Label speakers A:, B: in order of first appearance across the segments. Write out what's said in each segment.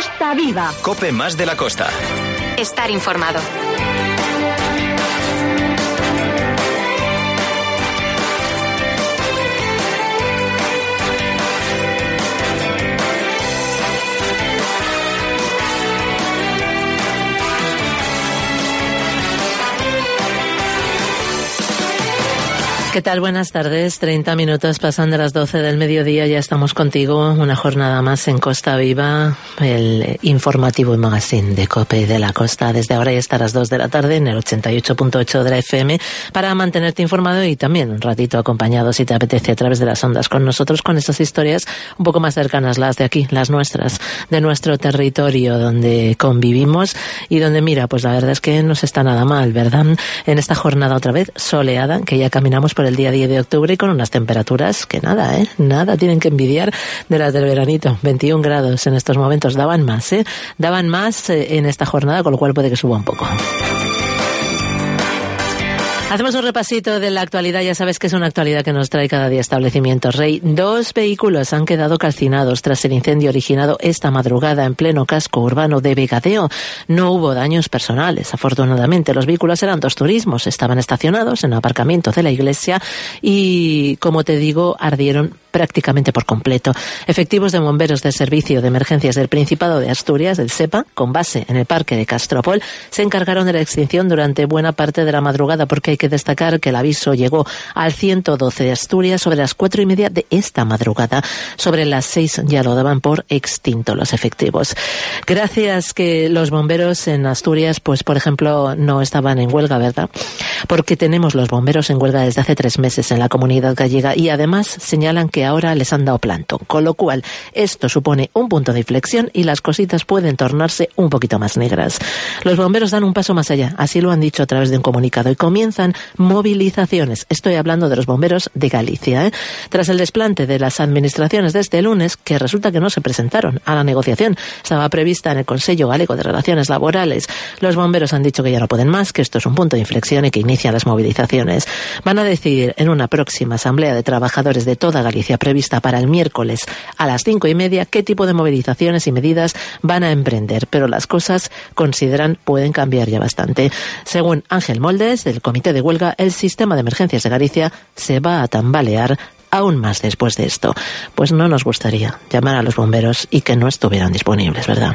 A: Costa Viva.
B: COPE más de la costa.
C: Estar informado.
D: ¿Qué tal? Buenas tardes. 30 minutos pasan de las 12 del mediodía. Ya estamos contigo. Una jornada más en Costa Viva, el informativo y magazine de COPE de la Costa. Desde ahora y hasta las 2 de la tarde en el 88.8 de la FM para mantenerte informado y también un ratito acompañado, si te apetece, a través de las ondas con nosotros, con estas historias un poco más cercanas, las de aquí, las nuestras, de nuestro territorio donde convivimos y donde, mira, pues la verdad es que no se está nada mal, ¿verdad? En esta jornada otra vez soleada, que ya caminamos por el día 10 de octubre y con unas temperaturas que nada tienen que envidiar de las del veranito. 21 grados en estos momentos. Daban más en esta jornada, con lo cual puede que suba un poco. Hacemos un repasito de la actualidad. Ya sabes que es una actualidad que nos trae cada día Establecimientos Rey. 2 vehículos han quedado calcinados tras el incendio originado esta madrugada en pleno casco urbano de Vegadeo. No hubo daños personales, afortunadamente. Los vehículos eran 2 turismos, estaban estacionados en el aparcamiento de la iglesia y, como te digo, ardieron prácticamente por completo. Efectivos de bomberos del Servicio de Emergencias del Principado de Asturias, del SEPA, con base en el parque de Castropol, se encargaron de la extinción durante buena parte de la madrugada, porque hay que destacar que el aviso llegó al 112 de Asturias sobre las 4:30 de esta madrugada. Sobre las 6 ya lo daban por extinto los efectivos. Gracias que los bomberos en Asturias, pues por ejemplo, no estaban en huelga, ¿verdad? Porque tenemos los bomberos en huelga desde hace 3 meses en la comunidad gallega y además señalan que ahora les han dado plantón, con lo cual esto supone un punto de inflexión y las cositas pueden tornarse un poquito más negras. Los bomberos dan un paso más allá, así lo han dicho a través de un comunicado, y comienzan movilizaciones. Estoy hablando de los bomberos de Galicia, tras el desplante de las administraciones de este lunes, que resulta que no se presentaron a la negociación. Estaba prevista en el Consejo Galego de Relaciones Laborales. Los bomberos han dicho que ya no pueden más, que esto es un punto de inflexión y que inician las movilizaciones. Van a decidir en una próxima asamblea de trabajadores de toda Galicia prevista para el miércoles a las 5:30 qué tipo de movilizaciones y medidas van a emprender, pero las cosas, consideran, pueden cambiar ya bastante. Según Ángel Moldes, del Comité de Huelga, el sistema de emergencias de Galicia se va a tambalear aún más después de esto. Pues no nos gustaría llamar a los bomberos y que no estuvieran disponibles, ¿verdad?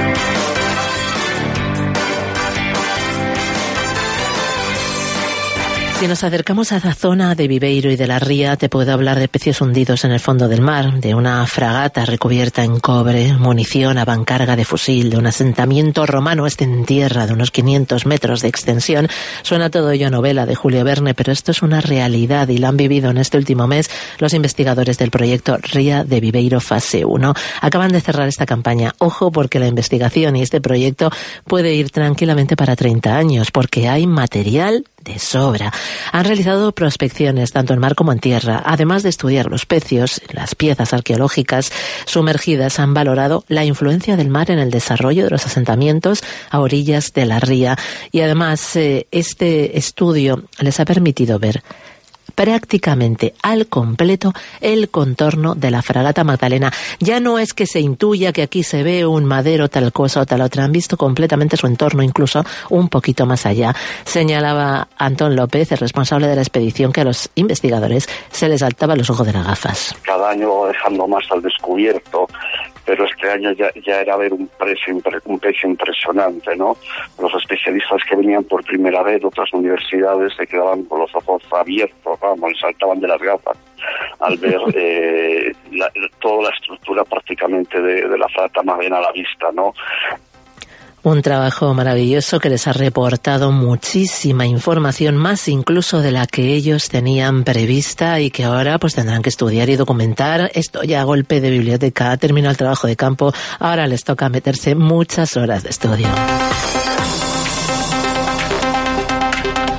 D: Si nos acercamos a la zona de Viveiro y de la Ría, te puedo hablar de peces hundidos en el fondo del mar, de una fragata recubierta en cobre, munición a bancarga de fusil, de un asentamiento romano en tierra de unos 500 metros de extensión. Suena todo ello a novela de Julio Verne, pero esto es una realidad y la han vivido en este último mes los investigadores del proyecto Ría de Viveiro Fase 1. Acaban de cerrar esta campaña. Ojo, porque la investigación y este proyecto puede ir tranquilamente para 30 años, porque hay material de sobra. Han realizado prospecciones tanto en mar como en tierra. Además de estudiar los pecios, las piezas arqueológicas sumergidas, han valorado la influencia del mar en el desarrollo de los asentamientos a orillas de la ría. Y además, este estudio les ha permitido ver prácticamente al completo el contorno de la fragata Magdalena. Ya no es que se intuya que aquí se ve un madero, tal cosa o tal otra. Han visto completamente su entorno, incluso un poquito más allá. Señalaba Antón López, el responsable de la expedición, que a los investigadores se les saltaban los ojos de las gafas.
E: Cada año va dejando más al descubierto, pero este año ya era ver un precio impresionante, ¿no? Los especialistas que venían por primera vez de otras universidades se quedaban con los ojos abiertos, vamos, les saltaban de las gafas al ver toda la estructura prácticamente de la fragata Magdalena a la vista, ¿no?
D: Un trabajo maravilloso que les ha reportado muchísima información, más incluso de la que ellos tenían prevista y que ahora pues tendrán que estudiar y documentar. Esto ya a golpe de biblioteca, ha terminado el trabajo de campo, ahora les toca meterse muchas horas de estudio.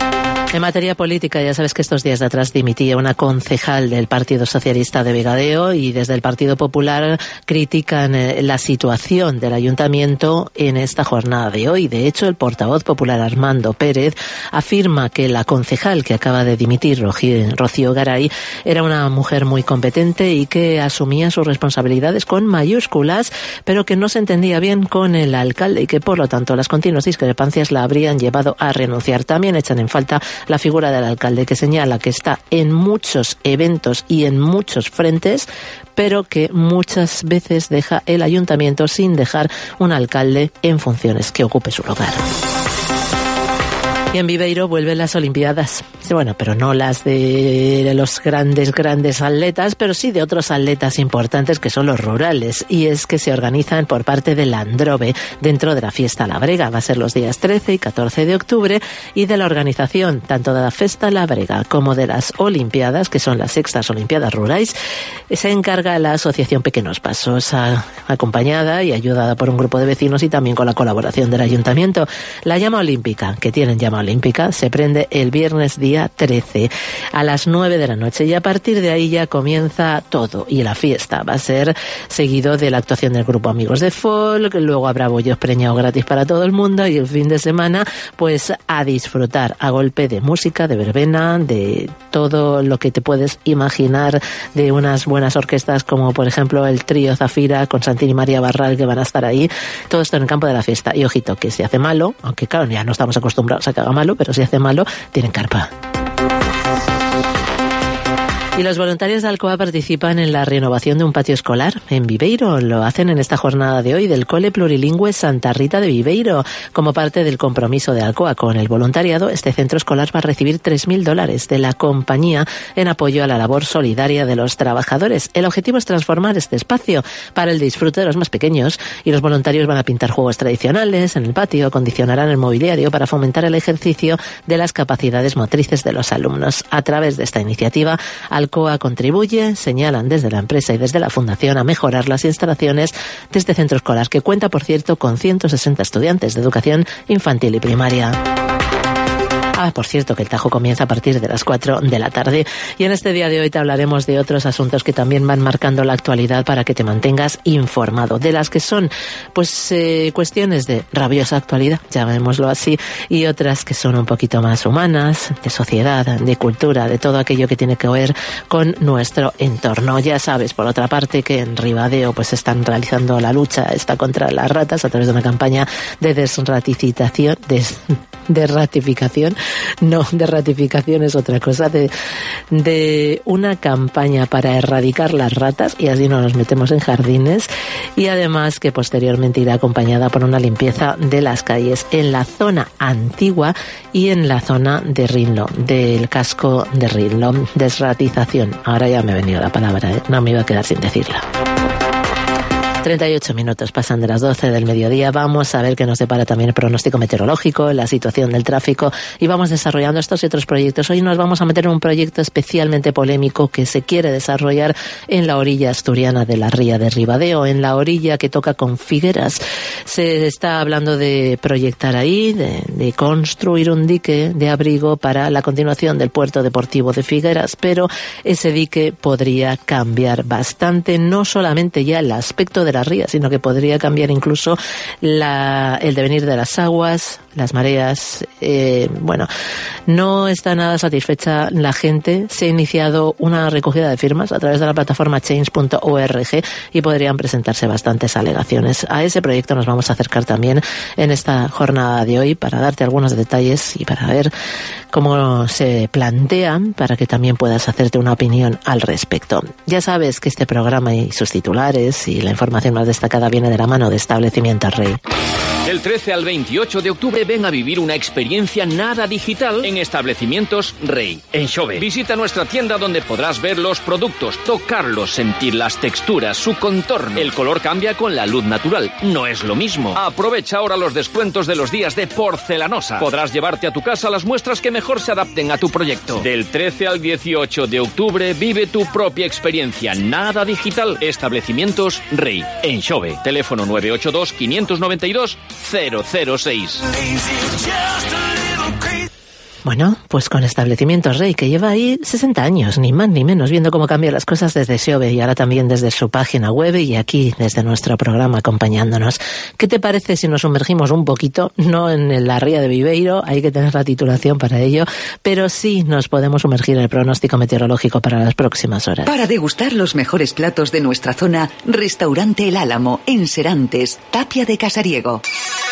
D: En materia política, ya sabes que estos días de atrás dimitía una concejal del Partido Socialista de Vegadeo y desde el Partido Popular critican la situación del ayuntamiento en esta jornada de hoy. De hecho, el portavoz popular Armando Pérez afirma que la concejal que acaba de dimitir, Rocío Garay, era una mujer muy competente y que asumía sus responsabilidades con mayúsculas, pero que no se entendía bien con el alcalde y que, por lo tanto, las continuas discrepancias la habrían llevado a renunciar. También echan en falta la figura del alcalde, que señala que está en muchos eventos y en muchos frentes, pero que muchas veces deja el ayuntamiento sin dejar un alcalde en funciones que ocupe su lugar. Y en Viveiro vuelven las Olimpiadas. Bueno, pero no las de los grandes atletas, pero sí de otros atletas importantes que son los rurales. Y es que se organizan por parte de la Androve dentro de la Fiesta Labrega. Va a ser los días 13 y 14 de octubre. Y de la organización tanto de la Festa Labrega como de las Olimpiadas, que son las sextas Olimpiadas Rurales, se encarga la Asociación Pequenos Pasos, acompañada y ayudada por un grupo de vecinos y también con la colaboración del Ayuntamiento. La llama olímpica, que tienen llama olímpica, se prende el viernes día 13 a las 9 de la noche y a partir de ahí ya comienza todo y la fiesta va a ser seguido de la actuación del grupo Amigos de Folk, luego habrá bollos preñados gratis para todo el mundo y el fin de semana pues a disfrutar a golpe de música, de verbena, de todo lo que te puedes imaginar, de unas buenas orquestas como por ejemplo el trío Zafira con Santini y María Barral, que van a estar ahí, todo esto en el campo de la fiesta. Y ojito, que si hace malo, aunque claro ya no estamos acostumbrados a que haga malo, pero si hace malo, tienen carpa. Y los voluntarios de Alcoa participan en la renovación de un patio escolar en Viveiro. Lo hacen en esta jornada de hoy del Cole Plurilingüe Santa Rita de Viveiro. Como parte del compromiso de Alcoa con el voluntariado, este centro escolar va a recibir $3.000 de la compañía en apoyo a la labor solidaria de los trabajadores. El objetivo es transformar este espacio para el disfrute de los más pequeños y los voluntarios van a pintar juegos tradicionales en el patio, acondicionarán el mobiliario para fomentar el ejercicio de las capacidades motrices de los alumnos. A través de esta iniciativa, Alcoa contribuye, señalan desde la empresa y desde la fundación, a mejorar las instalaciones de este centro escolar, que cuenta, por cierto, con 160 estudiantes de educación infantil y primaria. Por cierto, que el Tajo comienza a partir de las 4 de la tarde. Y en este día de hoy te hablaremos de otros asuntos que también van marcando la actualidad para que te mantengas informado. De las que son, pues, cuestiones de rabiosa actualidad, llamémoslo así, y otras que son un poquito más humanas, de sociedad, de cultura, de todo aquello que tiene que ver con nuestro entorno. Ya sabes, por otra parte, que en Ribadeo pues están realizando la lucha esta contra las ratas a través de una campaña de desratificación, de ratificación es otra cosa, de una campaña para erradicar las ratas, y así no nos metemos en jardines, y además que posteriormente irá acompañada por una limpieza de las calles en la zona antigua y en la zona de Rinlo, del casco de Rinlo. Desratización, ahora ya me ha venido la palabra, no me iba a quedar sin decirla. 38 minutos pasan de las 12 del mediodía. Vamos a ver qué nos depara también el pronóstico meteorológico, la situación del tráfico, y vamos desarrollando estos y otros proyectos. Hoy nos vamos a meter en un proyecto especialmente polémico que se quiere desarrollar en la orilla asturiana de la ría de Ribadeo, en la orilla que toca con Figueras. Se está hablando de proyectar ahí, de construir un dique de abrigo para la continuación del puerto deportivo de Figueras, pero ese dique podría cambiar bastante, no solamente ya el aspecto de la ría, sino que podría cambiar incluso el devenir de las aguas, las mareas. Bueno, no está nada satisfecha la gente. Se ha iniciado una recogida de firmas a través de la plataforma change.org y podrían presentarse bastantes alegaciones. A ese proyecto nos vamos a acercar también en esta jornada de hoy para darte algunos detalles y para ver cómo se plantean, para que también puedas hacerte una opinión al respecto. Ya sabes que este programa y sus titulares y la información más destacada viene de la mano de Establecimientos Rey.
A: Del 13 al 28 de octubre ven a vivir una experiencia nada digital en Establecimientos Rey, en Xove. Visita nuestra tienda donde podrás ver los productos, tocarlos, sentir las texturas, su contorno. El color cambia con la luz natural, no es lo mismo. Aprovecha ahora los descuentos de los días de Porcelanosa. Podrás llevarte a tu casa las muestras que mejor se adapten a tu proyecto. Del 13 al 18 de octubre vive tu propia experiencia nada digital. Establecimientos Rey, en Xove. Teléfono 982 592 006.
D: Bueno, pues con Establecimientos Rey, que lleva ahí 60 años, ni más ni menos, viendo cómo cambian las cosas desde Xove y ahora también desde su página web y aquí desde nuestro programa acompañándonos. ¿Qué te parece si nos sumergimos un poquito, no en la ría de Viveiro, hay que tener la titulación para ello, pero sí nos podemos sumergir en el pronóstico meteorológico para las próximas horas?
B: Para degustar los mejores platos de nuestra zona, Restaurante El Álamo, en Serantes, Tapia de Casariego.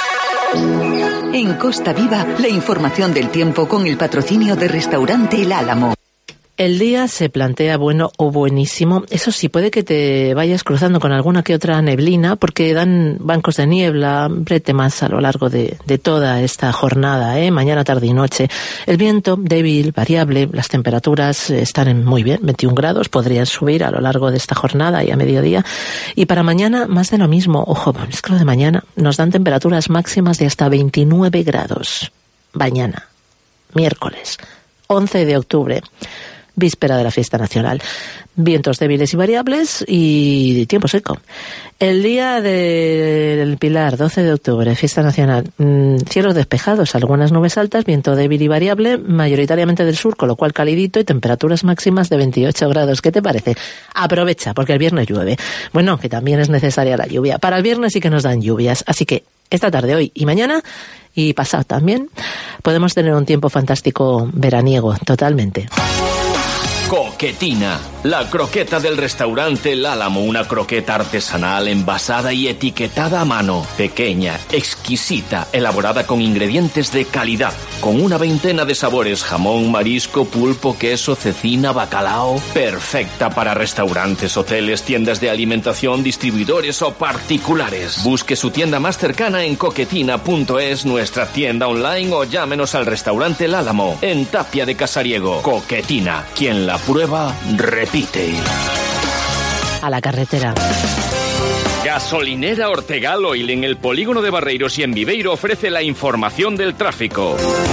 B: En Costa Viva, la información del tiempo con el patrocinio de Restaurante El Álamo.
D: El día se plantea bueno o buenísimo. Eso sí, puede que te vayas cruzando con alguna que otra neblina porque dan bancos de niebla, brete más a lo largo de toda esta jornada, mañana, tarde y noche. El viento débil, variable, las temperaturas están muy bien, 21 grados, podrían subir a lo largo de esta jornada y a mediodía. Y para mañana más de lo mismo. Ojo, es que lo de mañana nos dan temperaturas máximas de hasta 29 grados. Mañana, miércoles, 11 de octubre. Víspera de la fiesta nacional. Vientos débiles y variables y tiempo seco. El día del Pilar, 12 de octubre, fiesta nacional. Cielos despejados, algunas nubes altas, viento débil y variable, mayoritariamente del sur, con lo cual calidito y temperaturas máximas de 28 grados. ¿Qué te parece? Aprovecha, porque el viernes llueve. Bueno, que también es necesaria la lluvia. Para el viernes sí que nos dan lluvias, así que esta tarde, hoy y mañana, y pasado también, podemos tener un tiempo fantástico veraniego, totalmente.
A: Coquetina, la croqueta del restaurante El Álamo, una croqueta artesanal envasada y etiquetada a mano, pequeña, exquisita, elaborada con ingredientes de calidad, con una veintena de sabores, jamón, marisco, pulpo, queso, cecina, bacalao, perfecta para restaurantes, hoteles, tiendas de alimentación, distribuidores o particulares. Busque su tienda más cercana en coquetina.es, nuestra tienda online, o llámenos al restaurante El Álamo, en Tapia de Casariego. Coquetina, quien la prueba, repite.
D: A la carretera.
A: Gasolinera Ortegal Oil en el polígono de Barreiros y en Viveiro ofrece la información del tráfico.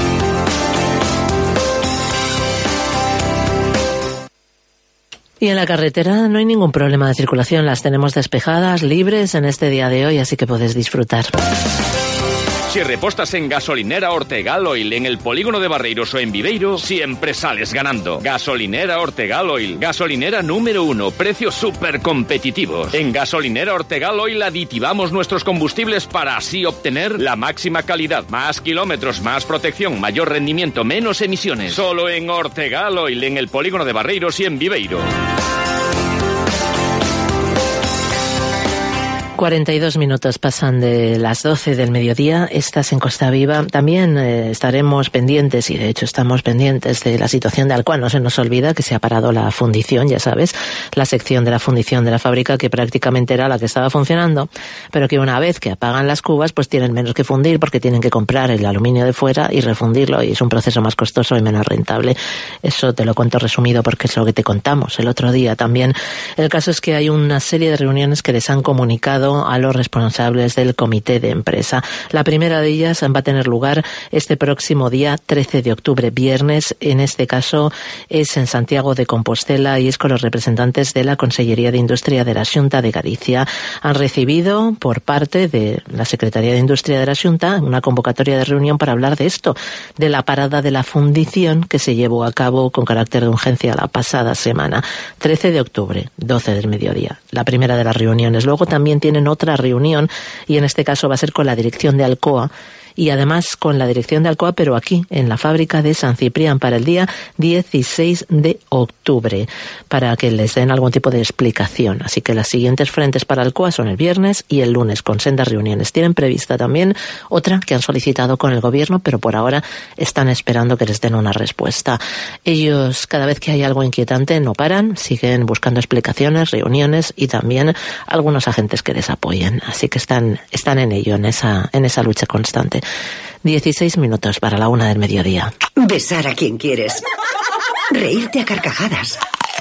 D: Y en la carretera no hay ningún problema de circulación, las tenemos despejadas, libres en este día de hoy, así que puedes disfrutar.
A: Si repostas en Gasolinera Ortegal Oil en el polígono de Barreiros o en Viveiro, siempre sales ganando. Gasolinera Ortegal Oil, gasolinera número 1, precios súper competitivos. En Gasolinera Ortegal Oil aditivamos nuestros combustibles para así obtener la máxima calidad, más kilómetros, más protección, mayor rendimiento, menos emisiones. Solo en Ortegal Oil en el polígono de Barreiros y en Viveiro.
D: 42 minutos pasan de las 12 del mediodía, estás en Costa Viva. También estaremos pendientes, y de hecho estamos pendientes de la situación de Alcoa. No se nos olvida que se ha parado la fundición, ya sabes, la sección de la fundición de la fábrica que prácticamente era la que estaba funcionando, pero que una vez que apagan las cubas pues tienen menos que fundir porque tienen que comprar el aluminio de fuera y refundirlo, y es un proceso más costoso y menos rentable. Eso te lo cuento resumido porque es lo que te contamos el otro día también. El caso es que hay una serie de reuniones que les han comunicado a los responsables del comité de empresa. La primera de ellas va a tener lugar este próximo día 13 de octubre, viernes. En este caso es en Santiago de Compostela y es con los representantes de la Consellería de Industria de la Xunta de Galicia. Han recibido por parte de la Secretaría de Industria de la Xunta una convocatoria de reunión para hablar de esto, de la parada de la fundición que se llevó a cabo con carácter de urgencia la pasada semana. 13 de octubre, 12 del mediodía. La primera de las reuniones. Luego también tienen otra reunión y en este caso va a ser con la dirección de Alcoa y además con la dirección de Alcoa, pero aquí, en la fábrica de San Ciprián, para el día 16 de octubre, para que les den algún tipo de explicación. Así que las siguientes frentes para Alcoa son el viernes y el lunes, con sendas reuniones. Tienen prevista también otra que han solicitado con el gobierno, pero por ahora están esperando que les den una respuesta. Ellos, cada vez que hay algo inquietante, no paran, siguen buscando explicaciones, reuniones y también algunos agentes que les apoyen. Así que están en ello, en esa lucha constante. 16 minutos para la 1 del mediodía.
B: Besar a quien quieres. Reírte a carcajadas.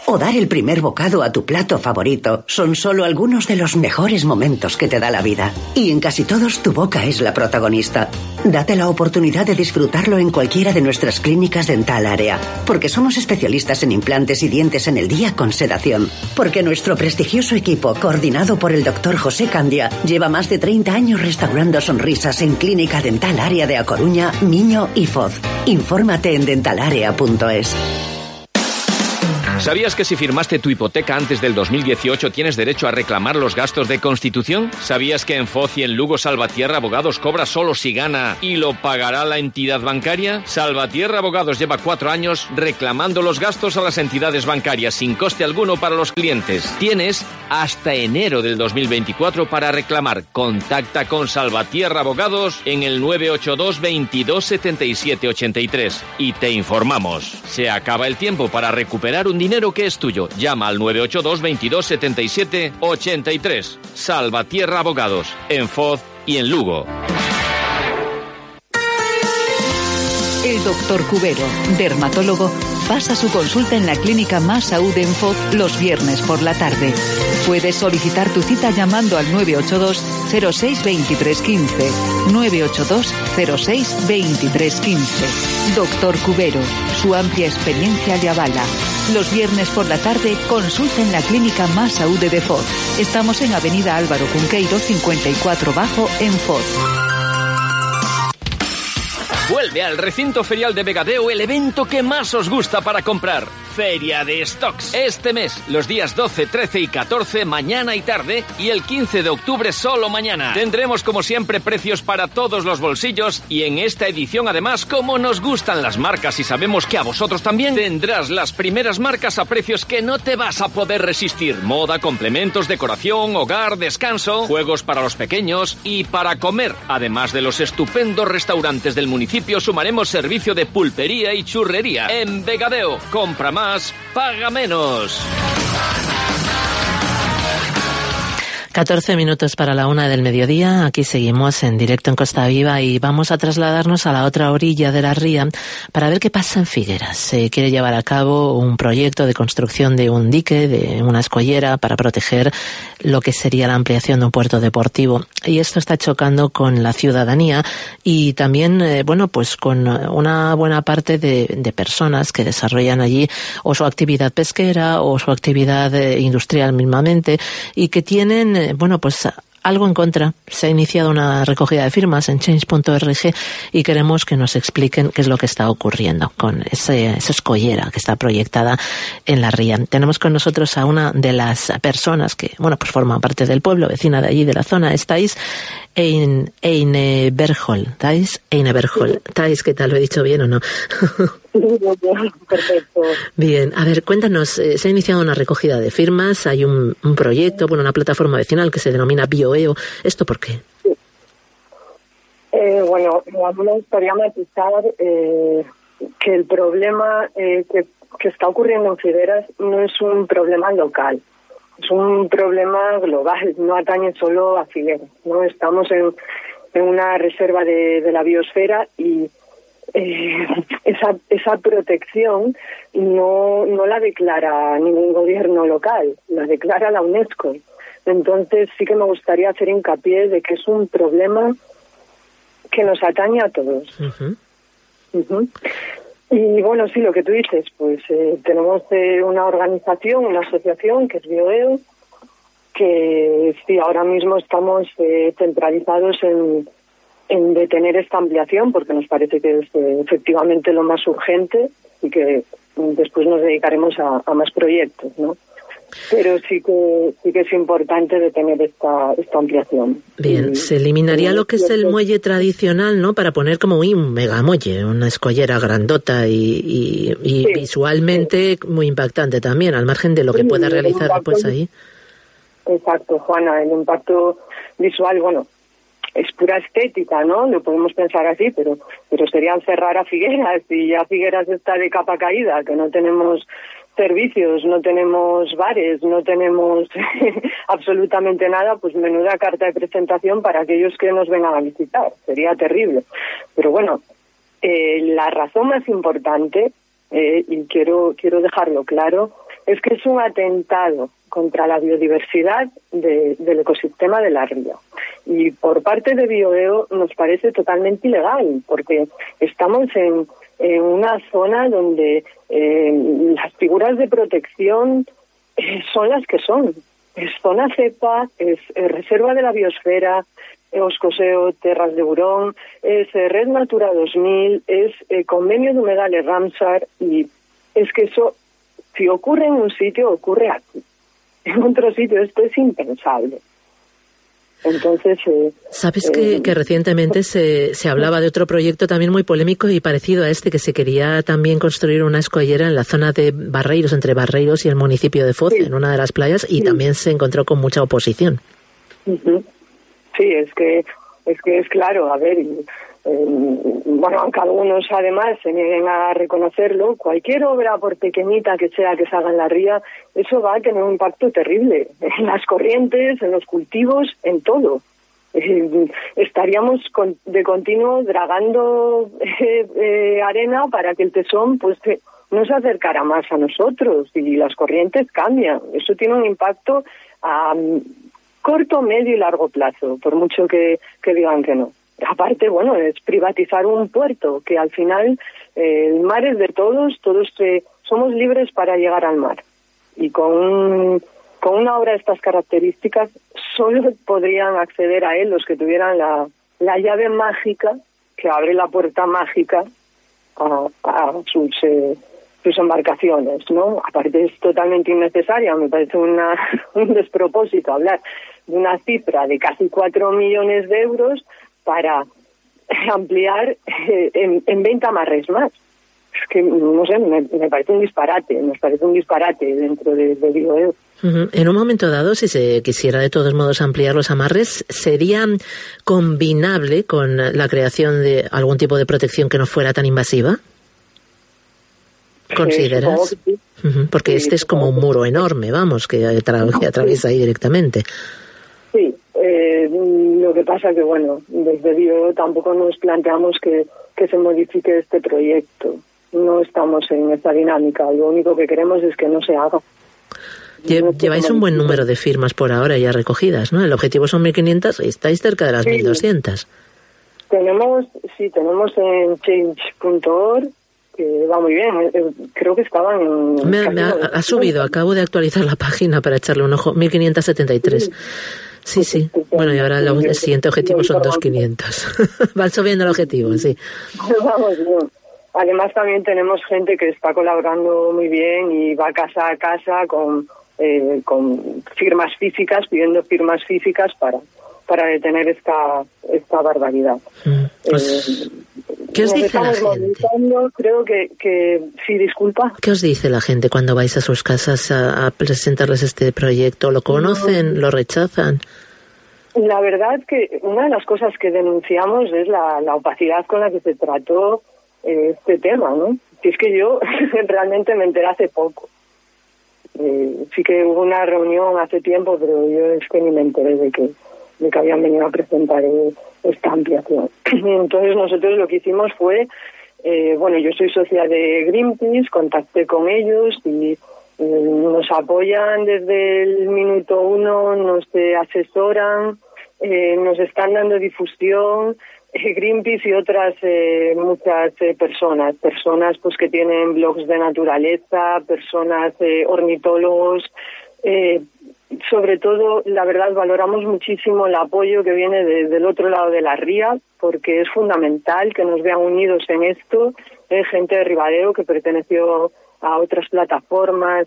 F: o dar el primer bocado a tu plato favorito son solo algunos de los mejores momentos que te da la vida. Y en casi todos tu boca es la protagonista. Date la oportunidad de disfrutarlo en cualquiera de nuestras clínicas Dental Area, porque somos especialistas en implantes y dientes en el día con sedación. Porque nuestro prestigioso equipo, coordinado por el Dr. José Candia, lleva más de 30 años restaurando sonrisas en Clínica Dental Area de A Coruña, Miño y Foz. Infórmate en dentalarea.es.
A: ¿Sabías que si firmaste tu hipoteca antes del 2018 tienes derecho a reclamar los gastos de constitución? ¿Sabías que en Foz y en Lugo Salvatierra Abogados cobra solo si gana y lo pagará la entidad bancaria? Salvatierra Abogados lleva 4 años reclamando los gastos a las entidades bancarias sin coste alguno para los clientes. Tienes hasta enero del 2024 para reclamar. Contacta con Salvatierra Abogados en el 982 22 77 83 y te informamos. Se acaba el tiempo para recuperar un dinero que es tuyo. Llama al 982 22 77 83. Salvatierra Abogados, en Foz y en Lugo.
B: El doctor Cubero, dermatólogo, pasa su consulta en la clínica Más Saúde en Foz los viernes por la tarde. Puedes solicitar tu cita llamando al 982 06 23 15. 982 06 23 15. Doctor Cubero, su amplia experiencia le avala. Los viernes por la tarde, consulta en la clínica Más Saúde de Foz. Estamos en Avenida Álvaro Cunqueiro 54 Bajo en Foz.
A: Vuelve al recinto ferial de Vegadeo el evento que más os gusta para comprar. Feria de Stocks. Este mes, los días 12, 13 y 14, mañana y tarde, y el 15 de octubre solo mañana. Tendremos como siempre precios para todos los bolsillos y en esta edición además, como nos gustan las marcas y sabemos que a vosotros también, tendrás las primeras marcas a precios que no te vas a poder resistir. Moda, complementos, decoración, hogar, descanso, juegos para los pequeños y para comer. Además de los estupendos restaurantes del municipio, sumaremos servicio de pulpería y churrería. En Vegadeo, compra más, paga menos.
D: 14 minutos para la 1 del mediodía. Aquí seguimos en directo en Costa Viva y vamos a trasladarnos a la otra orilla de la ría para ver qué pasa en Figueras. Se quiere llevar a cabo un proyecto de construcción de un dique, de una escollera, para proteger lo que sería la ampliación de un puerto deportivo. Y esto está chocando con la ciudadanía y también, pues con una buena parte de personas que desarrollan allí o su actividad pesquera o su actividad industrial mismamente y que tienen algo en contra. Se ha iniciado una recogida de firmas en change.org y queremos que nos expliquen qué es lo que está ocurriendo con esa escollera que está proyectada en la ría. Tenemos con nosotros a una de las personas que, forman parte del pueblo, vecina de allí, de la zona. Estáis Eine Berghol. Thais, ¿qué tal? ¿Lo he dicho bien o no?
G: Perfecto.
D: Bien, a ver, cuéntanos, se ha iniciado una recogida de firmas, hay un proyecto, una plataforma vecinal que se denomina BioEO. ¿Esto por qué?
G: Sí. Me gustaría matizar que el problema que está ocurriendo en Figueras no es un problema local. Es un problema global, no atañe solo a Figueras, ¿no? Estamos en una reserva de la biosfera y esa protección no la declara ningún gobierno local, la declara la UNESCO. Entonces sí que me gustaría hacer hincapié de que es un problema que nos atañe a todos. Uh-huh. Uh-huh. Y sí, lo que tú dices, pues tenemos una organización, una asociación que es BioEO, que sí, ahora mismo estamos centralizados en detener esta ampliación porque nos parece que es efectivamente lo más urgente y que después nos dedicaremos a más proyectos, ¿no? Pero sí que es importante detener esta ampliación.
D: Bien, se eliminaría lo que es el muelle tradicional, ¿no? Para poner como un megamuelle, una escollera grandota y sí, visualmente sí, muy impactante también, al margen de lo que pueda realizar después ahí.
G: Exacto, Juana, el impacto visual, es pura estética, ¿no? Lo podemos pensar así, pero sería cerrar a Figueras y ya Figueras está de capa caída, que no tenemos servicios, no tenemos bares, no tenemos absolutamente nada, pues menuda carta de presentación para aquellos que nos vengan a visitar. Sería terrible. Pero la razón más importante, y quiero dejarlo claro, es que es un atentado contra la biodiversidad del ecosistema de la ría. Y por parte de BioEO nos parece totalmente ilegal, porque estamos en una zona donde las figuras de protección son las que son. Es zona cepa, es reserva de la biosfera, Oscoseo, Terras de Burón, es Red Natura 2000, es convenio de humedales Ramsar, y es que eso, si ocurre en un sitio, ocurre aquí. En otro sitio esto es impensable. Entonces,
D: ¿sabes que recientemente se hablaba de otro proyecto también muy polémico y parecido a este, que se quería también construir una escollera en la zona de Barreiros, entre Barreiros y el municipio de Foz, sí, en una de las playas, y también se encontró con mucha oposición?
G: Uh-huh. Sí, es que es claro, a ver, bueno, aunque algunos además se nieguen a reconocerlo, cualquier obra, por pequeñita que sea que se haga en la ría, eso va a tener un impacto terrible en las corrientes, en los cultivos, en todo. Estaríamos de continuo dragando arena para que el tesón pues no se acercara más a nosotros, y las corrientes cambian. Eso tiene un impacto a corto, medio y largo plazo, por mucho que digan que no. Aparte, bueno, es privatizar un puerto, que al final el mar es de todos somos libres para llegar al mar. Y con una obra de estas características solo podrían acceder a él los que tuvieran la llave mágica que abre la puerta mágica a sus embarcaciones, ¿no? Aparte es totalmente innecesaria, me parece un despropósito hablar de una cifra de casi 4 millones de euros para ampliar en 20 amarres más. Es que, no sé, me parece un disparate, dentro de BioEO.
D: Uh-huh. En un momento dado, si se quisiera de todos modos ampliar los amarres, ¿sería combinable con la creación de algún tipo de protección que no fuera tan invasiva? ¿Consideras? Sí. Uh-huh. Porque este es como un muro enorme, vamos, que atraviesa ahí directamente.
G: Sí, lo que pasa que, bueno, desde BioEO tampoco nos planteamos que se modifique este proyecto. No estamos en esta dinámica. Lo único que queremos es que no se haga.
D: Lleváis un buen número de firmas por ahora ya recogidas, ¿no? El objetivo son 1.500 y estáis cerca de las 1.200. Tenemos
G: en change.org, que va muy bien. Creo que estaban en...
D: Ha subido, acabo de actualizar la página para echarle un ojo. 1.573. Sí. Bueno, y ahora el siguiente objetivo son 2.500. Van subiendo el objetivo, sí.
G: Vamos bien. Además también tenemos gente que está colaborando muy bien y va casa a casa con firmas físicas, pidiendo firmas físicas para detener esta barbaridad.
D: Pues, ¿qué os dice la gente?
G: Creo que sí, disculpa.
D: ¿Qué os dice la gente cuando vais a sus casas a presentarles este proyecto? ¿Lo conocen? ¿Lo rechazan?
G: La verdad que una de las cosas que denunciamos es la opacidad con la que se trató este tema, ¿no? Si es que yo realmente me enteré hace poco. Sí que hubo una reunión hace tiempo, pero yo es que ni me enteré de que habían venido a presentar esta ampliación. Entonces nosotros lo que hicimos fue, bueno, yo soy socia de Greenpeace, contacté con ellos y nos apoyan desde el minuto 1, nos asesoran, nos están dando difusión. Greenpeace y otras muchas personas pues que tienen blogs de naturaleza, personas ornitólogos, sobre todo, la verdad, valoramos muchísimo el apoyo que viene del otro lado de la ría, porque es fundamental que nos vean unidos en esto. Gente de Ribadeo que perteneció a otras plataformas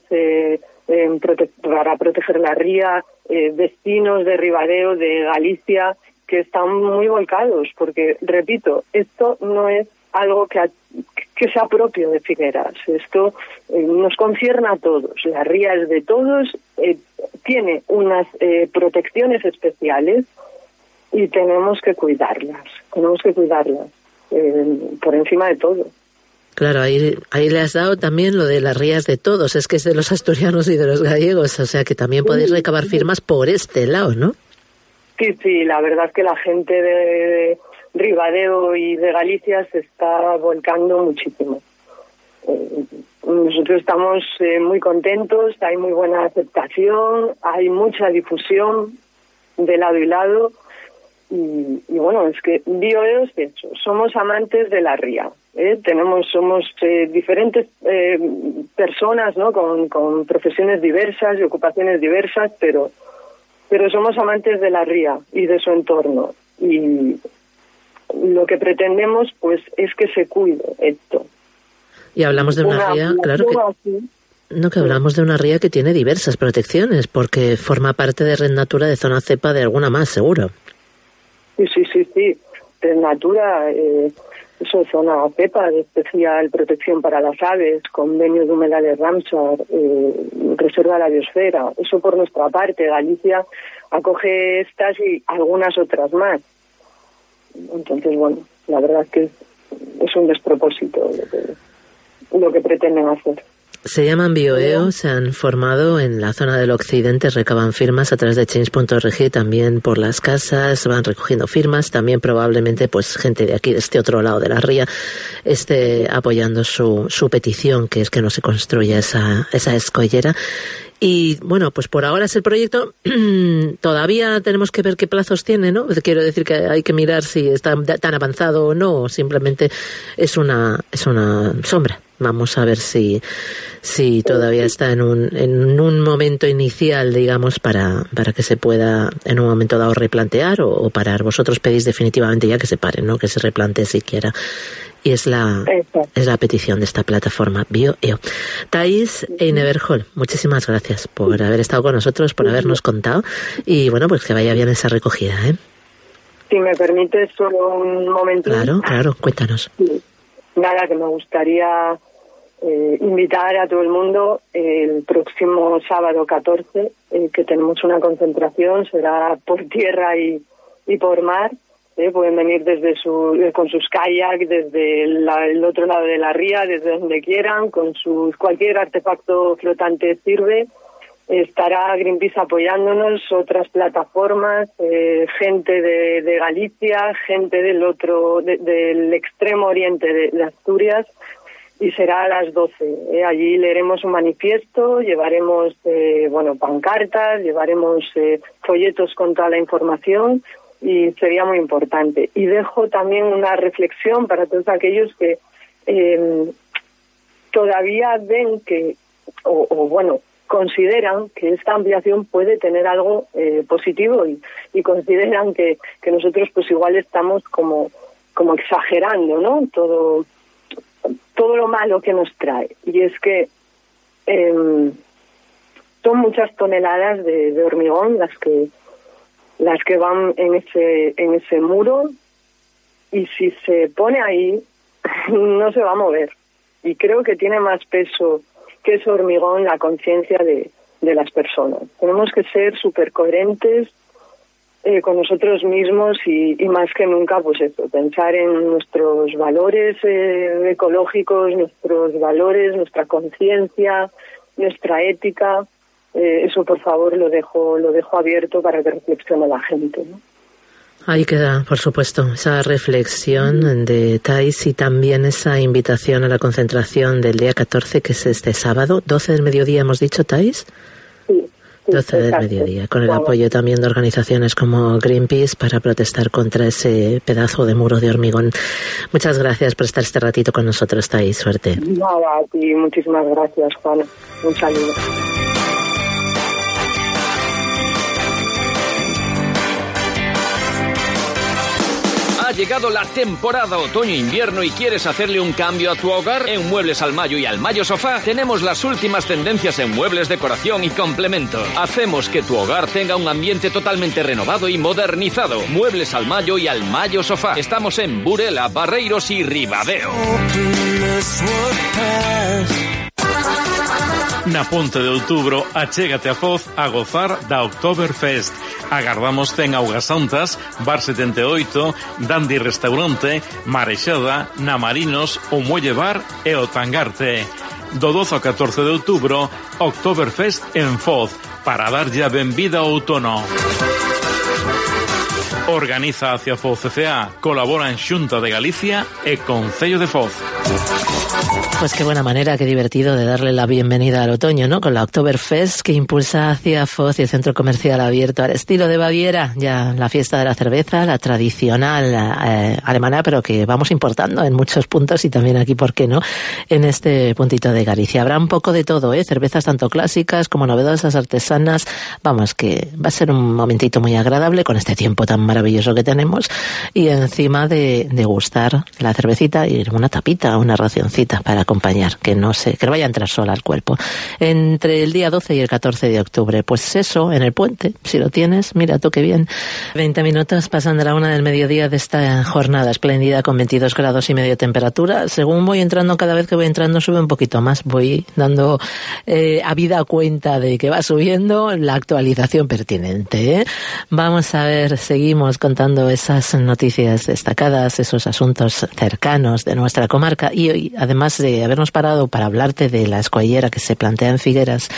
G: para proteger la ría, vecinos de Ribadeo, de Galicia, que están muy volcados, porque, repito, esto no es algo que sea propio de Figueras. Esto nos concierne a todos. La ría es de todos, tiene unas protecciones especiales y tenemos que cuidarlas. Por encima de todo.
D: Claro, ahí le has dado también lo de las rías de todos. Es que es de los asturianos y de los gallegos, o sea que también podéis recabar firmas por este lado, ¿no?
G: Sí, la verdad es que la gente de Ribadeo y de Galicia se está volcando muchísimo. nosotros estamos muy contentos, hay muy buena aceptación, hay mucha difusión de lado y lado. Y bueno, es que BioEO, de hecho, somos amantes de la ría, somos diferentes personas, ¿no? Con profesiones diversas y ocupaciones diversas, pero somos amantes de la ría y de su entorno, y lo que pretendemos pues es que se cuide esto.
D: Y hablamos de una ría, claro que hablamos de una ría que tiene diversas protecciones, porque forma parte de Red Natura de zona cepa de alguna más, seguro.
G: Sí. Red Natura, zona cepa de especial protección para las aves, convenio de humedales Ramsar, reserva de la biosfera. Eso por nuestra parte. Galicia acoge estas y algunas otras más. Entonces, bueno, la verdad es que es un despropósito lo que pretenden hacer.
D: Se llaman BioEO, se han formado en la zona del occidente, recaban firmas a través de change.org, también por las casas, van recogiendo firmas, también probablemente pues gente de aquí, de este otro lado de la ría, esté apoyando su petición, que es que no se construya esa escollera. Y bueno, pues por ahora es el proyecto. Todavía tenemos que ver qué plazos tiene, ¿no? Quiero decir que hay que mirar si está tan avanzado o no, o simplemente es una sombra. Vamos a ver si todavía está en un momento inicial, digamos, para que se pueda en un momento dado replantear o parar. Vosotros pedís definitivamente ya que se pare, ¿no? Que se replantee siquiera. Y es la petición de esta plataforma BioEO. Thais Eineberhol, muchísimas gracias por haber estado con nosotros, por habernos contado. Y bueno, pues que vaya bien esa recogida, ¿eh?
G: Si me permites solo un momentito.
D: Claro, cuéntanos.
G: Sí. Nada, que me gustaría invitar a todo el mundo el próximo sábado 14, que tenemos una concentración, será por tierra y por mar. Pueden venir con sus kayaks desde el otro lado de la ría, desde donde quieran, con cualquier artefacto flotante sirve. Estará Greenpeace apoyándonos, otras plataformas, gente de Galicia, gente del extremo oriente de Asturias, y será a las 12. Allí leeremos un manifiesto, llevaremos pancartas, llevaremos folletos con toda la información, y sería muy importante. Y dejo también una reflexión para todos aquellos que todavía ven que, consideran que esta ampliación puede tener algo positivo y consideran que nosotros pues igual estamos como exagerando, ¿no? Todo lo malo que nos trae. Y es que son muchas toneladas de hormigón las que van en ese muro, y si se pone ahí no se va a mover. Y creo que tiene más peso que ese hormigón la conciencia de las personas. Tenemos que ser súper coherentes con nosotros mismos y más que nunca, pues eso, pensar en nuestros valores ecológicos, nuestros valores, nuestra conciencia, nuestra ética. Eso, por favor, lo dejo abierto para que reflexione la gente, ¿no?
D: Ahí queda, por supuesto, esa reflexión de Thais y también esa invitación a la concentración del día 14, que es este sábado, 12 del mediodía, hemos dicho, Thais.
G: Sí.
D: 12 del mediodía, con el apoyo también de organizaciones como Greenpeace para protestar contra ese pedazo de muro de hormigón. Muchas gracias por estar este ratito con nosotros, Thais. Suerte.
G: Nada, a ti, muchísimas gracias, Juana. Un saludo.
A: Ha llegado la temporada otoño-invierno y quieres hacerle un cambio a tu hogar. En Muebles al Mayo y al Mayo Sofá tenemos las últimas tendencias en muebles, decoración y complementos. Hacemos que tu hogar tenga un ambiente totalmente renovado y modernizado. Muebles al Mayo y al Mayo Sofá. Estamos en Burela, Barreiros y Ribadeo.
H: Na ponte de outubro, achégate a Foz a gozar da Oktoberfest. Agardamos ten augas santas, Bar 78, Dandy Restaurante, Marexada, Namarinos, o Muelle Bar e o Tangarte. Do 12 ao 14 de outubro, Oktoberfest en Foz, para darlle a benvida ao outono. Organiza hacia Foz CCA, colabora en Xunta de Galicia e Concello de Foz.
D: Pues qué buena manera, qué divertido de darle la bienvenida al otoño, ¿no? Con la Oktoberfest que impulsa hacia Foz y el centro comercial abierto al estilo de Baviera. Ya la fiesta de la cerveza, la tradicional alemana, pero que vamos importando en muchos puntos y también aquí, ¿por qué no?, en este puntito de Galicia. Habrá un poco de todo, cervezas tanto clásicas como novedosas, artesanas. Vamos, que va a ser un momentito muy agradable con este tiempo tan maravilloso que tenemos y encima de gustar la cervecita y una tapita, una racioncita para acompañar, que no vaya a entrar sola al cuerpo. Entre el día 12 y el 14 de octubre, pues eso, en el puente, si lo tienes, mira tú qué bien. 20 minutos pasan de la 1 del mediodía de esta jornada espléndida con 22 grados y medio de temperatura. Según voy entrando, cada vez que voy entrando sube un poquito más, voy dando habida cuenta de que va subiendo la actualización pertinente, Vamos a ver, seguimos contando esas noticias destacadas, esos asuntos cercanos de nuestra comarca y hoy, además de habernos parado para hablarte de la escollera que se plantea en Figueras,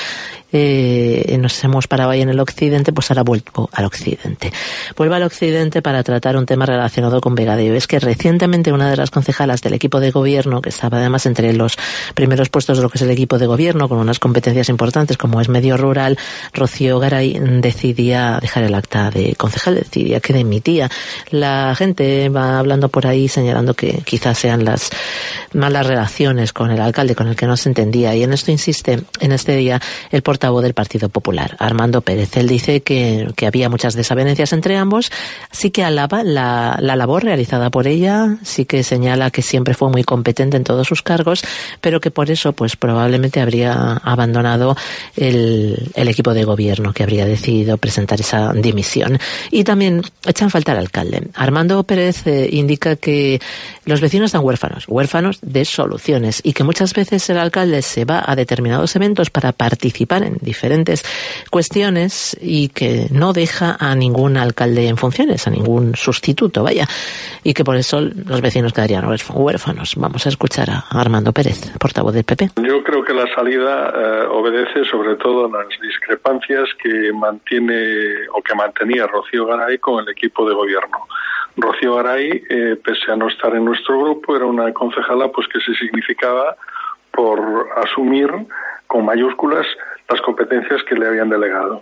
D: nos hemos parado ahí en el occidente, pues ahora vuelvo al occidente. Vuelvo al occidente para tratar un tema relacionado con vegadeo. Es que recientemente una de las concejalas del equipo de gobierno, que estaba además entre los primeros puestos de lo que es el equipo de gobierno, con unas competencias importantes como es medio rural, Rocío Garay, decidía dejar el acta de concejal, decidía que dimitía. La gente va hablando por ahí señalando que quizás sean las malas relaciones con el alcalde, con el que no se entendía, y en esto insiste en este día el portavoz del Partido Popular, Armando Pérez. Él dice que había muchas desavenencias entre ambos, sí que alaba la labor realizada por ella, sí que señala que siempre fue muy competente en todos sus cargos, pero que por eso pues probablemente habría abandonado el equipo de gobierno, que habría decidido presentar esa dimisión. Y también echan falta al alcalde. Armando Pérez indica que los vecinos están huérfanos de soluciones y que muchas veces el alcalde se va a determinados eventos para participar en diferentes cuestiones y que no deja a ningún alcalde en funciones, a ningún sustituto, vaya, y que por eso los vecinos quedarían huérfanos. Vamos a escuchar a Armando Pérez, portavoz del PP.
I: Yo creo que la salida obedece sobre todo a las discrepancias que mantenía Rocío Garay con el equipo de gobierno. Rocío Garay, pese a no estar en nuestro grupo, era una concejala pues que se significaba por asumir con mayúsculas las competencias que le habían delegado.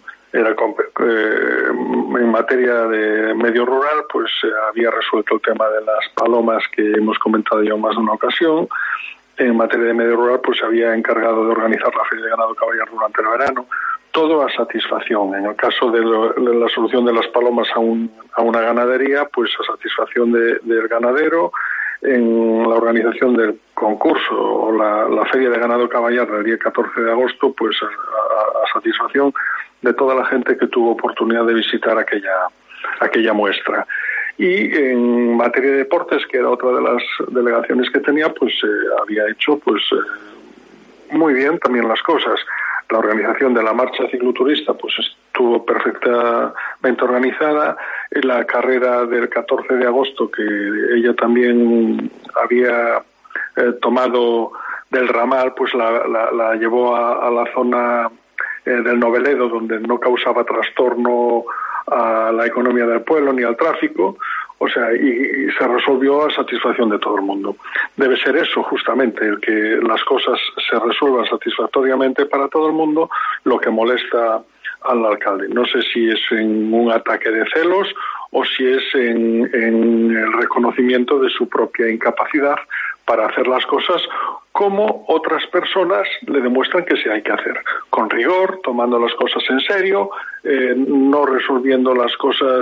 I: En materia de medio rural, pues había resuelto el tema de las palomas que hemos comentado ya en más de una ocasión. En materia de medio rural, pues se había encargado de organizar la Feria de Ganado Caballar durante el verano. Todo a satisfacción. En el caso de la solución de las palomas a una ganadería, pues a satisfacción del ganadero. En la organización del concurso o la Feria de Ganado Caballar del día 14 de agosto, pues a satisfacción de toda la gente que tuvo oportunidad de visitar aquella muestra. Y en materia de deportes, que era otra de las delegaciones que tenía, pues había hecho muy bien también las cosas. La organización de la marcha cicloturista pues estuvo perfectamente organizada. La carrera del 14 de agosto, que ella también había tomado del ramal, pues la llevó a la zona del Noveledo, donde no causaba trastorno a la economía del pueblo ni al tráfico. O sea, y se resolvió a satisfacción de todo el mundo. Debe ser eso, justamente, el que las cosas se resuelvan satisfactoriamente para todo el mundo, lo que molesta al alcalde. No sé si es en un ataque de celos o si es en el reconocimiento de su propia incapacidad para hacer las cosas como otras personas le demuestran que sí hay que hacer, con rigor, tomando las cosas en serio, no resolviendo las cosas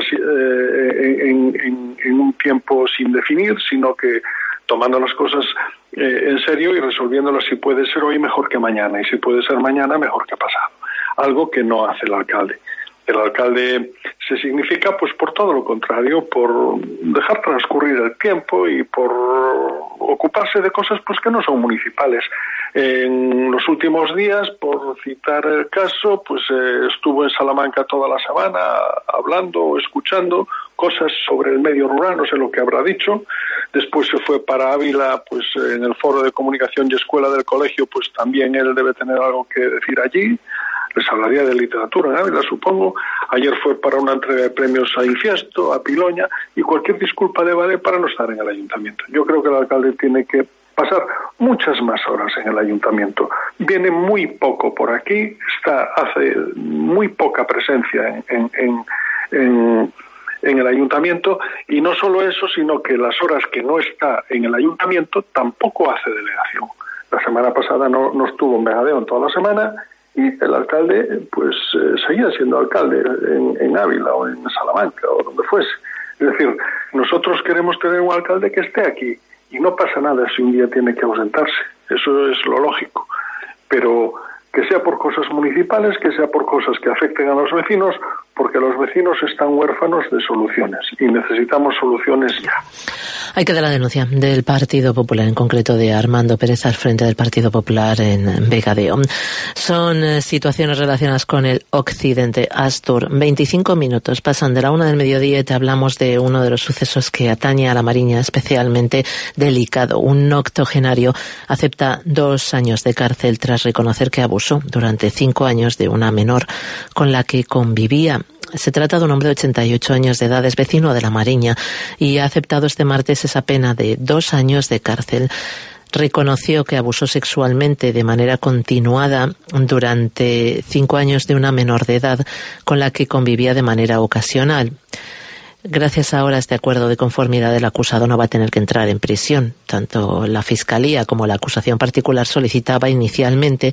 I: en un tiempo sin definir, sino que tomando las cosas en serio y resolviéndolas, si puede ser hoy mejor que mañana, y si puede ser mañana mejor que pasado, algo que no hace el alcalde. El alcalde se significa pues por todo lo contrario, por dejar transcurrir el tiempo y por ocuparse de cosas pues que no son municipales. En los últimos días, por citar el caso, pues estuvo en Salamanca toda la semana hablando, escuchando cosas sobre el medio rural, no sé lo que habrá dicho. Después se fue para Ávila, pues en el foro de comunicación y escuela del colegio, pues también él debe tener algo que decir allí. les hablaría de literatura en Ávila, supongo. Ayer fue para una entrega de premios a Infiesto, a Piloña, y cualquier disculpa le vale para no estar en el ayuntamiento. Yo creo que el alcalde tiene que pasar muchas más horas en el ayuntamiento. Viene muy poco por aquí, hace muy poca presencia en el ayuntamiento, y no solo eso, sino que las horas que no está en el ayuntamiento tampoco hace delegación. La semana pasada no estuvo en Vegadeo en toda la semana, y el alcalde pues seguía siendo alcalde en Ávila o en Salamanca o donde fuese. Es decir, nosotros queremos tener un alcalde que esté aquí, y no pasa nada si un día tiene que ausentarse, eso es lo lógico, pero que sea por cosas municipales, que sea por cosas que afecten a los vecinos, porque los vecinos están huérfanos de soluciones y necesitamos soluciones ya.
D: Hay que dar la denuncia del Partido Popular, en concreto de Armando Pérez al frente del Partido Popular en Vegadeo. Son situaciones relacionadas con el occidente. Astur, 25 minutos pasan de la 1 del mediodía y te hablamos de uno de los sucesos que atañe a la Mariña, especialmente delicado. Un octogenario acepta 2 años de cárcel tras reconocer que abusó durante 5 años de una menor con la que convivía. Se trata de un hombre de 88 años de edad, es vecino de la Mariña y ha aceptado este martes esa pena de 2 años de cárcel. Reconoció que abusó sexualmente de manera continuada durante 5 años de una menor de edad con la que convivía de manera ocasional. Gracias ahora a este acuerdo de conformidad, el acusado no va a tener que entrar en prisión. Tanto la Fiscalía como la acusación particular solicitaba inicialmente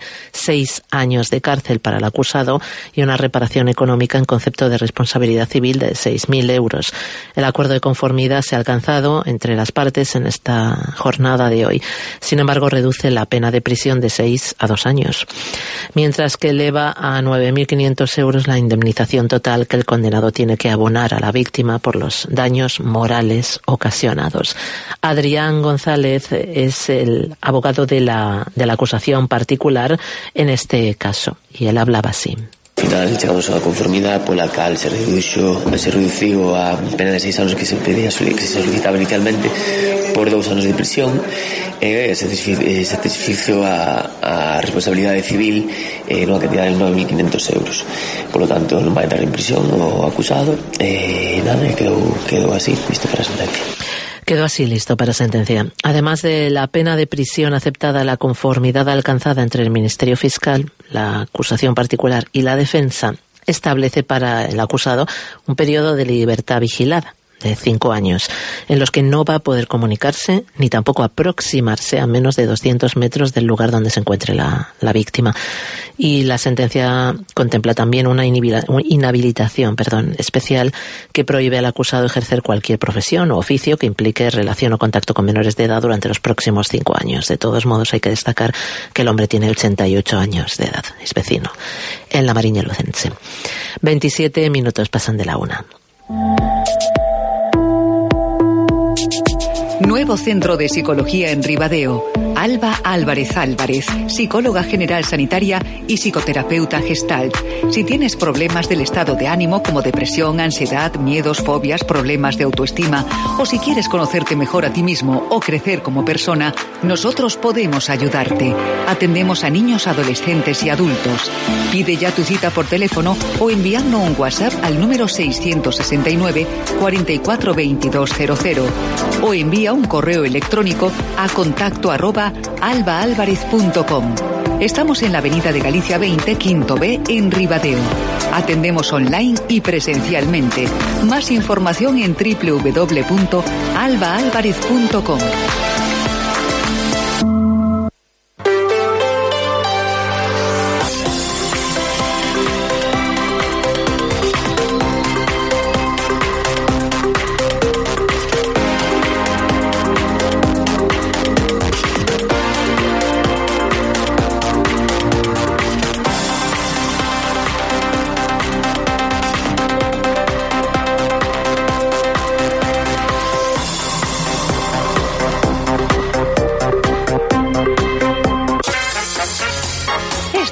D: 6 años de cárcel para el acusado y una reparación económica en concepto de responsabilidad civil de 6.000 euros. El acuerdo de conformidad se ha alcanzado entre las partes en esta jornada de hoy. Sin embargo, reduce la pena de prisión de 6 a 2 años, mientras que eleva a 9.500 euros la indemnización total que el condenado tiene que abonar a la víctima por los daños morales ocasionados. Adrián González es el abogado de la acusación particular en este caso y él hablaba así.
J: Al final chegamos a conformidade pola cal se reduciu a pena de 6 anos que se solicitaba inicialmente por 2 anos de prisión e se satisfizo a responsabilidade civil nunha cantidad de 9.500 euros. Por lo tanto, non vai entrar en prisión o acusado e nada, quedou así, listo para a sentencia.
D: Quedó así listo para sentencia. Además de la pena de prisión aceptada, la conformidad alcanzada entre el Ministerio Fiscal, la acusación particular y la defensa establece para el acusado un periodo de libertad vigilada de 5 años, en los que no va a poder comunicarse ni tampoco aproximarse a menos de 200 metros del lugar donde se encuentre la víctima. Y la sentencia contempla también una inhabilitación especial que prohíbe al acusado ejercer cualquier profesión o oficio que implique relación o contacto con menores de edad durante los próximos 5 años. De todos modos, hay que destacar que el hombre tiene 88 años de edad, es vecino, en la Mariña Lucense. 27 minutos pasan de la 1.
B: Nuevo centro de psicología en Ribadeo. Alba Álvarez Álvarez, psicóloga general sanitaria y psicoterapeuta Gestalt. Si tienes problemas del estado de ánimo como depresión, ansiedad, miedos, fobias, problemas de autoestima, o si quieres conocerte mejor a ti mismo o crecer como persona, nosotros podemos ayudarte. Atendemos a niños, adolescentes y adultos. Pide ya tu cita por teléfono o enviando un WhatsApp al número 669 44 2200 o envía un correo electrónico a contacto@albaalvarez.com. Estamos en la avenida de Galicia 20, Quinto B, en Ribadeo. Atendemos online y presencialmente. Más información en www.albaalvarez.com.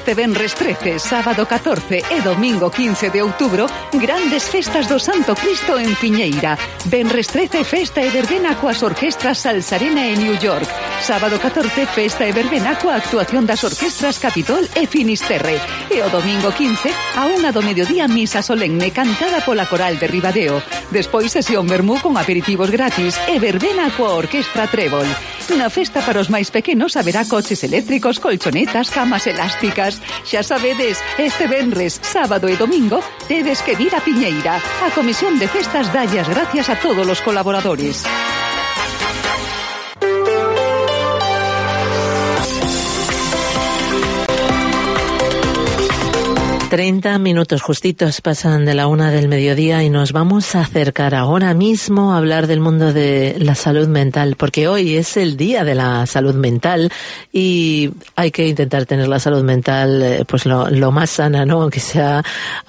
B: Este venres 13, sábado 14 e domingo 15 de outubro, grandes festas do Santo Cristo en Piñeira. Venres 13, festa e verbena coas orquestras Salsarena e New York. Sábado 14, festa e verbena coa actuación das orquestras Capitol e Finisterre. E o domingo 15, a 1 do mediodía, misa solemne cantada pola Coral de Ribadeo. Despois sesión vermú con aperitivos gratis e verbena coa orquestra Trébol. Na festa para os máis pequenos haberá coches eléctricos, colchonetas, camas elásticas. Xa sabedes, este venres, sábado e domingo tedes que vir a Piñeira. A Comisión de Festas dalle as gracias a todos os colaboradores.
D: 30 minutos justitos pasan de la 1 del mediodía y nos vamos a acercar ahora mismo a hablar del mundo de la salud mental, porque hoy es el Día de la Salud Mental y hay que intentar tener la salud mental pues lo más sana, ¿no? Aunque sea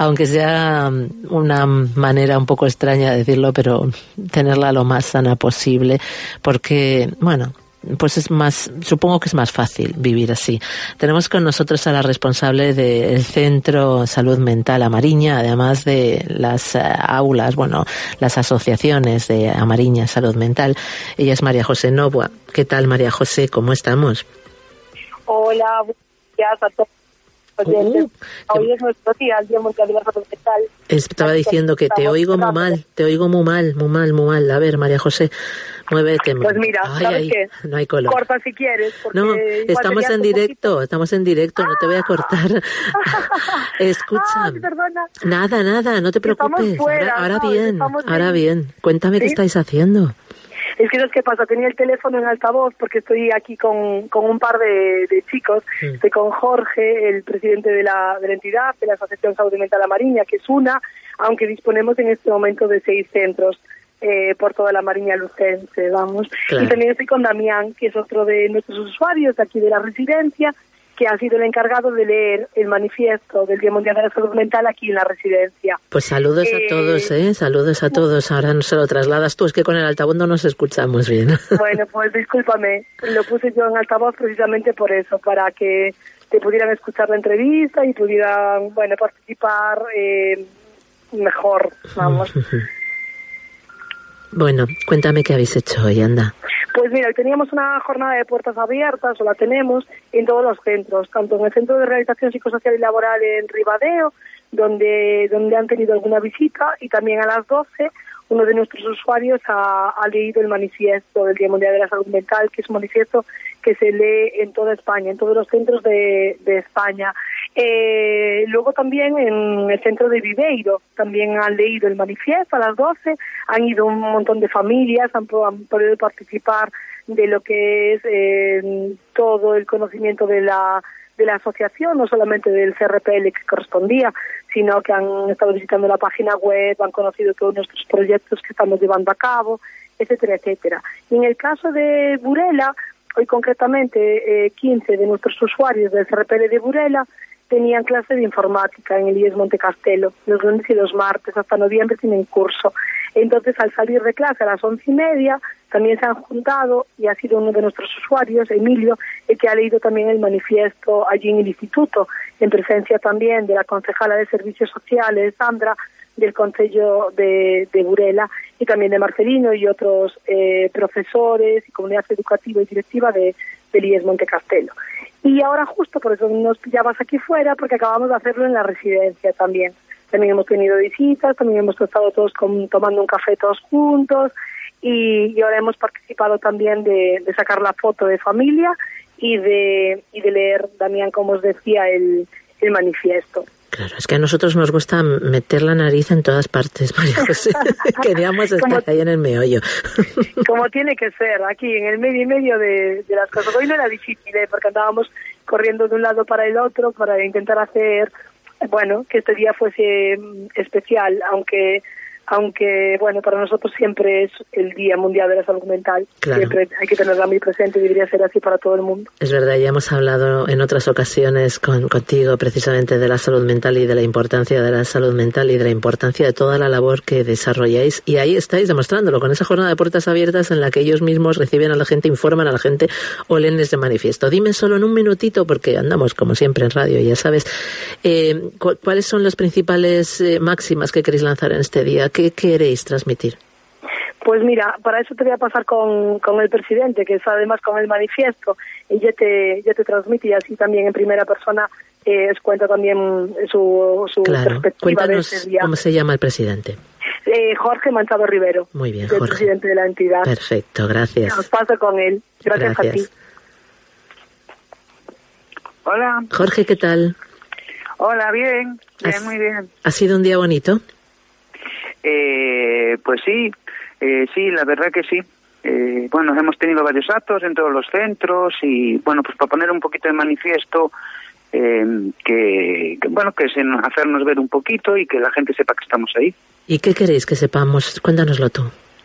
D: una manera un poco extraña de decirlo, pero tenerla lo más sana posible, porque, bueno, pues supongo que es más fácil vivir así. Tenemos con nosotros a la responsable del Centro Salud Mental Amariña, además de las aulas, las asociaciones de Amariña Salud Mental. Ella es María José Novoa. ¿Qué tal, María José? ¿Cómo estamos?
K: Hola, buenos días a todos. Hoy es nuestro día, el Día Mundial de la Salud Mental.
D: Estaba diciendo que te oigo muy mal. A ver, María José, muévete.
K: Pues mira, ¿sabes qué?
D: No hay color.
K: Corta si quieres.
D: No, estamos en directo, no te voy a cortar. Escucha.
K: Perdona.
D: Nada, no te preocupes. Ahora bien. Cuéntame qué estáis haciendo.
K: Es que ¿sabes qué pasa? Tenía el teléfono en altavoz porque estoy aquí con un par de chicos. Estoy con Jorge, el presidente de la entidad, de la Asociación Salud Mental Amariña, que es una, aunque disponemos en este momento de 6 centros por toda la Mariña lucense, vamos. Claro. Y también estoy con Damián, que es otro de nuestros usuarios de aquí de la residencia, que ha sido el encargado de leer el manifiesto del Día Mundial de la Salud Mental aquí en la residencia.
D: Pues saludos a todos, saludos a todos. Ahora no se lo trasladas tú, es que con el altavoz no nos escuchamos bien.
K: Bueno, pues discúlpame, lo puse yo en altavoz precisamente por eso, para que te pudieran escuchar la entrevista y pudieran, participar mejor, vamos.
D: Bueno, cuéntame qué habéis hecho hoy, anda.
K: Pues mira, teníamos una jornada de puertas abiertas, o la tenemos, en todos los centros, tanto en el Centro de Rehabilitación Psicosocial y Laboral en Ribadeo, donde han tenido alguna visita, y también a las 12 uno de nuestros usuarios ha leído el manifiesto del Día Mundial de la Salud Mental, que es un manifiesto que se lee en toda España, en todos los centros de España. Luego también en el centro de Viveiro también han leído el manifiesto a las 12, han ido un montón de familias, han podido participar de lo que es todo el conocimiento de la asociación, no solamente del CRPL que correspondía, sino que han estado visitando la página web, han conocido todos nuestros proyectos que estamos llevando a cabo, etcétera, etcétera. Y en el caso de Burela, hoy concretamente 15 de nuestros usuarios del CRPL de Burela tenían clase de informática en el IES Montecastelo. Los lunes y los martes hasta noviembre tienen curso. Entonces, al salir de clase a las 11:30, también se han juntado y ha sido uno de nuestros usuarios, Emilio, el que ha leído también el manifiesto allí en el instituto, en presencia también de la concejala de Servicios Sociales, Sandra, del Concello de Burela, y también de Marcelino y otros profesores y comunidad educativa y directiva del IES Montecastelo. Y ahora justo por eso nos pillabas aquí fuera, porque acabamos de hacerlo en la residencia también. También hemos tenido visitas, también hemos estado todos tomando un café todos juntos, y ahora hemos participado también de sacar la foto de familia y de leer, Damián, como os decía, el manifiesto.
D: Claro, es que a nosotros nos gusta meter la nariz en todas partes, María José. Queríamos estar ahí en el meollo.
K: Como tiene que ser, aquí en el medio y medio de las cosas. Hoy no era difícil, porque andábamos corriendo de un lado para el otro para intentar hacer, que este día fuese especial, aunque aunque, bueno, para nosotros siempre es el Día Mundial de la Salud Mental.
D: Claro.
K: Siempre hay que tenerla muy presente y debería ser así para todo el mundo.
D: Es verdad, ya hemos hablado en otras ocasiones contigo precisamente de la salud mental y de la importancia de la salud mental y de la importancia de toda la labor que desarrolláis, y ahí estáis demostrándolo con esa jornada de puertas abiertas en la que ellos mismos reciben a la gente, informan a la gente o leen ese manifiesto. Dime solo en un minutito, porque andamos como siempre en radio, ya sabes, ¿cuáles son las principales máximas que queréis lanzar en este día? ¿Qué queréis transmitir?
K: Pues mira, para eso te voy a pasar con el presidente, que es además con el manifiesto, y ya te transmite, y así también en primera persona os cuenta también su perspectiva.
D: Cuéntanos
K: de este día.
D: ¿Cómo se llama el presidente?
K: Jorge Manchado Rivero.
D: Muy bien,
K: el
D: Jorge.
K: Presidente de la entidad.
D: Perfecto, gracias.
K: Os paso con él. Gracias a ti.
L: Hola.
D: Jorge, ¿qué tal?
L: Hola, bien, muy bien.
D: ¿Ha sido un día bonito?
L: Pues sí, la verdad que sí. Bueno, hemos tenido varios actos en todos los centros y, bueno, pues para poner un poquito de manifiesto, que hacernos ver un poquito y que la gente sepa que estamos ahí.
D: ¿Y qué queréis que sepamos? Cuéntanoslo tú.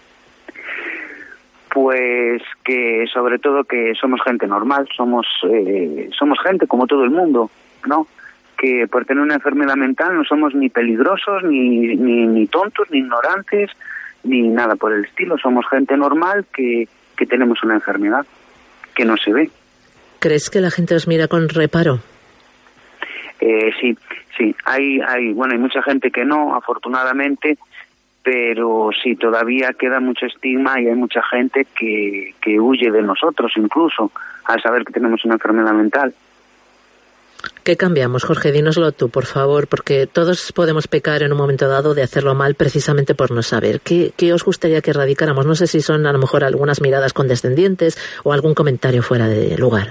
L: Pues que sobre todo que somos gente normal, somos gente como todo el mundo, ¿no? Que por tener una enfermedad mental no somos ni peligrosos, ni tontos, ni ignorantes, ni nada por el estilo. Somos gente normal que tenemos una enfermedad que no se ve.
D: ¿Crees que la gente os mira con reparo?
L: Sí. Hay mucha gente que no, afortunadamente, pero sí, todavía queda mucho estigma y hay mucha gente que huye de nosotros incluso al saber que tenemos una enfermedad mental.
D: ¿Qué cambiamos, Jorge? Dínoslo tú, por favor, porque todos podemos pecar en un momento dado de hacerlo mal precisamente por no saber. ¿Qué os gustaría que erradicáramos? No sé si son a lo mejor algunas miradas condescendientes o algún comentario fuera de lugar.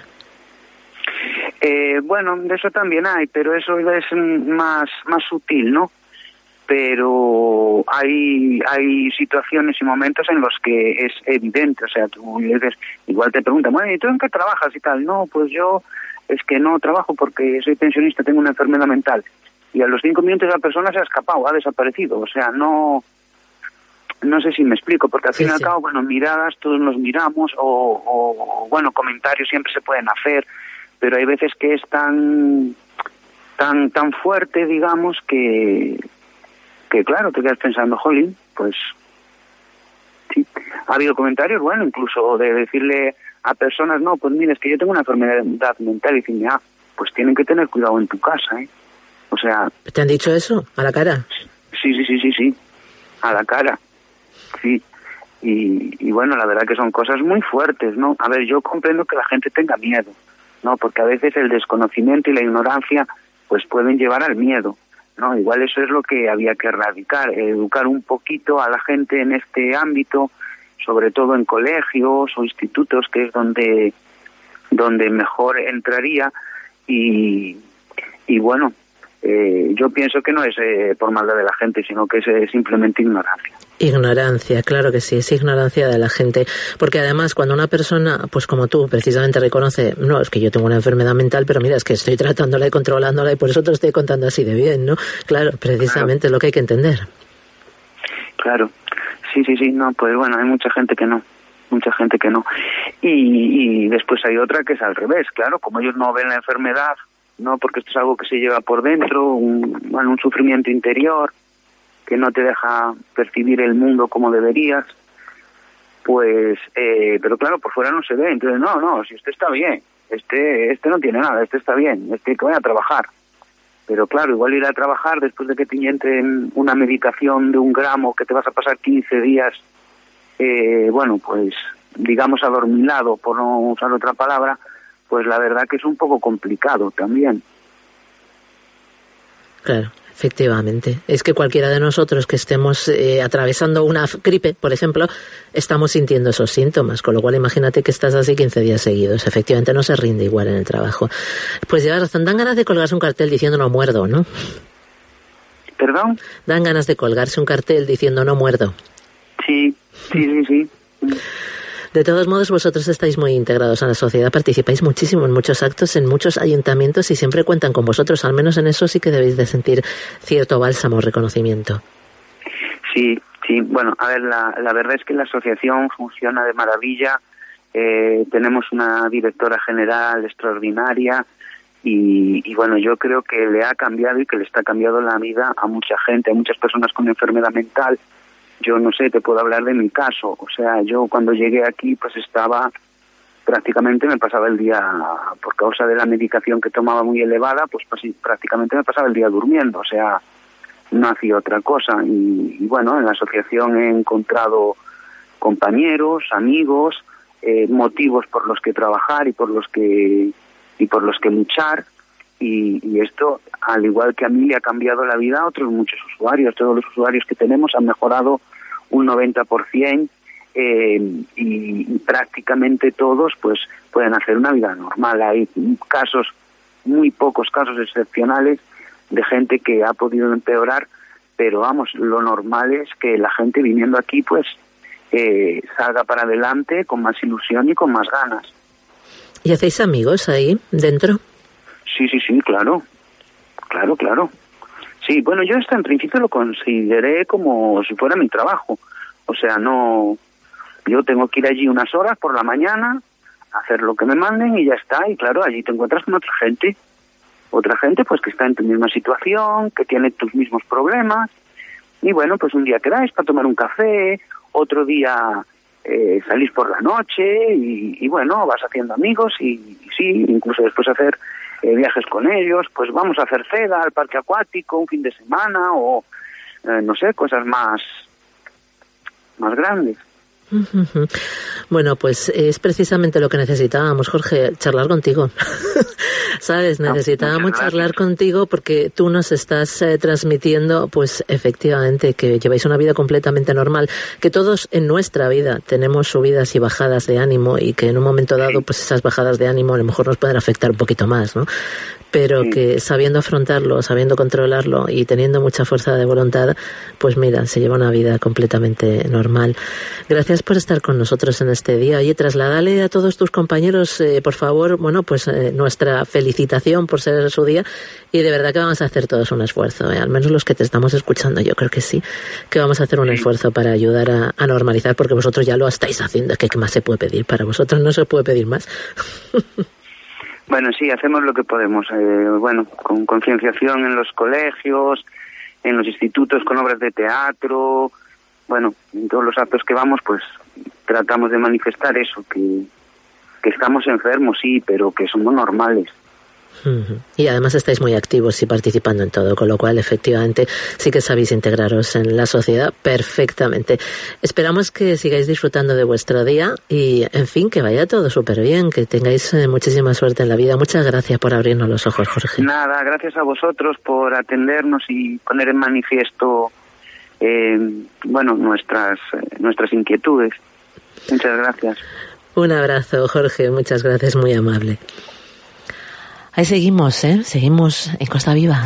L: Bueno, de eso también hay, pero eso es más sutil, ¿no? Pero hay situaciones y momentos en los que es evidente, o sea, tú igual te preguntan, bueno, ¿y tú en qué trabajas y tal? No, pues yo es que no trabajo porque soy pensionista, tengo una enfermedad mental. Y a los 5 minutos la persona se ha escapado, ha desaparecido, o sea, no sé si me explico, porque al fin y al cabo, bueno, miradas todos nos miramos o bueno, comentarios siempre se pueden hacer, pero hay veces que es tan fuerte, digamos, que claro, te quedas pensando, jolín, pues sí. Ha habido comentarios, bueno, incluso de decirle a personas, no, pues mira, es que yo tengo una enfermedad mental, y dicen, pues tienen que tener cuidado en tu casa, ¿eh? O sea...
D: ¿Te han dicho eso? ¿A la cara?
L: Sí, a la cara, sí. Y bueno, la verdad que son cosas muy fuertes, ¿no? A ver, yo comprendo que la gente tenga miedo, ¿no? Porque a veces el desconocimiento y la ignorancia pues pueden llevar al miedo, ¿no? Igual eso es lo que había que erradicar, educar un poquito a la gente en este ámbito, sobre todo en colegios o institutos, que es donde mejor entraría, y bueno, yo pienso que no es por maldad de la gente, sino que es simplemente ignorancia.
D: Ignorancia, claro que sí, es ignorancia de la gente, porque además cuando una persona, pues como tú, precisamente reconoce, no, es que yo tengo una enfermedad mental, pero mira, es que estoy tratándola y controlándola y por eso te estoy contando así de bien, ¿no? Claro, precisamente es lo que hay que entender.
L: Claro, sí, no, pues bueno, hay mucha gente que no. Y después hay otra que es al revés, claro, como ellos no ven la enfermedad, no, porque esto es algo que se lleva por dentro, un sufrimiento interior que no te deja percibir el mundo como deberías, pues, pero claro, por fuera no se ve, entonces no, si este está bien, este no tiene nada, este está bien, que vaya a trabajar. Pero claro, igual ir a trabajar después de que te inyecten una medicación de 1 gramo que te vas a pasar 15 días, bueno, pues digamos adormilado, por no usar otra palabra, pues la verdad que es un poco complicado también.
D: Claro, efectivamente. Es que cualquiera de nosotros que estemos atravesando una gripe, por ejemplo, estamos sintiendo esos síntomas, con lo cual imagínate que estás así 15 días seguidos. Efectivamente no se rinde igual en el trabajo. Pues llevas razón, dan ganas de colgarse un cartel diciendo no muerdo, ¿no?
L: ¿Perdón?
D: Dan ganas de colgarse un cartel diciendo no muerdo.
L: Sí.
D: De todos modos, vosotros estáis muy integrados en la sociedad, participáis muchísimo en muchos actos, en muchos ayuntamientos y siempre cuentan con vosotros, al menos en eso sí que debéis de sentir cierto bálsamo, reconocimiento.
L: Sí, bueno, a ver, la verdad es que la asociación funciona de maravilla. Tenemos una directora general extraordinaria y bueno, yo creo que le ha cambiado y que le está cambiando la vida a mucha gente, a muchas personas con enfermedad mental. Yo no sé, te puedo hablar de mi caso. O sea, yo cuando llegué aquí pues prácticamente me pasaba el día, por causa de la medicación que tomaba muy elevada, pues prácticamente me pasaba el día durmiendo. O sea, no hacía otra cosa. Y bueno, en la asociación he encontrado compañeros, amigos, motivos por los que trabajar y por los que luchar, y esto, al igual que a mí, le ha cambiado la vida a otros muchos usuarios. Todos los usuarios que tenemos han mejorado un 90%, y prácticamente todos pues pueden hacer una vida normal. Hay muy pocos casos excepcionales de gente que ha podido empeorar, pero vamos, lo normal es que la gente viniendo aquí pues salga para adelante con más ilusión y con más ganas.
D: ¿Y hacéis amigos ahí dentro?
L: Sí, claro. Sí, bueno, yo esto en principio lo consideré como si fuera mi trabajo. O sea, yo tengo que ir allí unas horas por la mañana, hacer lo que me manden y ya está. Y claro, allí te encuentras con otra gente pues que está en tu misma situación, que tiene tus mismos problemas. Y bueno, pues un día quedáis para tomar un café, otro día salís por la noche y bueno, vas haciendo amigos y sí, incluso después hacer viajes con ellos, pues vamos a hacer ceda al parque acuático un fin de semana o no sé, cosas más grandes.
D: Bueno, pues es precisamente lo que necesitábamos, Jorge, charlar contigo. ¿Sabes? Necesitábamos charlar contigo porque tú nos estás transmitiendo, pues efectivamente, que lleváis una vida completamente normal, que todos en nuestra vida tenemos subidas y bajadas de ánimo y que en un momento dado, pues esas bajadas de ánimo a lo mejor nos pueden afectar un poquito más, ¿no? Pero que sabiendo afrontarlo, sabiendo controlarlo y teniendo mucha fuerza de voluntad, pues mira, se lleva una vida completamente normal. Gracias por estar con nosotros en este día. Oye, trasládale a todos tus compañeros, por favor, bueno, pues nuestra felicitación por ser su día, y de verdad que vamos a hacer todos un esfuerzo, al menos los que te estamos escuchando, yo creo que sí, que vamos a hacer un esfuerzo para ayudar a normalizar, porque vosotros ya lo estáis haciendo. ¿Qué más se puede pedir? Para vosotros no se puede pedir más.
L: Bueno, sí, hacemos lo que podemos. Bueno, con concienciación en los colegios, en los institutos con obras de teatro. Bueno, en todos los actos que vamos, pues tratamos de manifestar eso, que estamos enfermos, sí, pero que somos normales.
D: Y además estáis muy activos y participando en todo, con lo cual efectivamente sí que sabéis integraros en la sociedad perfectamente. Esperamos que sigáis disfrutando de vuestro día y, en fin, que vaya todo súper bien, que tengáis muchísima suerte en la vida. Muchas gracias por abrirnos los ojos, Jorge.
L: Nada, gracias a vosotros por atendernos y poner en manifiesto bueno, nuestras inquietudes. Muchas gracias.
D: Un abrazo, Jorge, muchas gracias, muy amable. Ahí seguimos, seguimos en Costa Viva.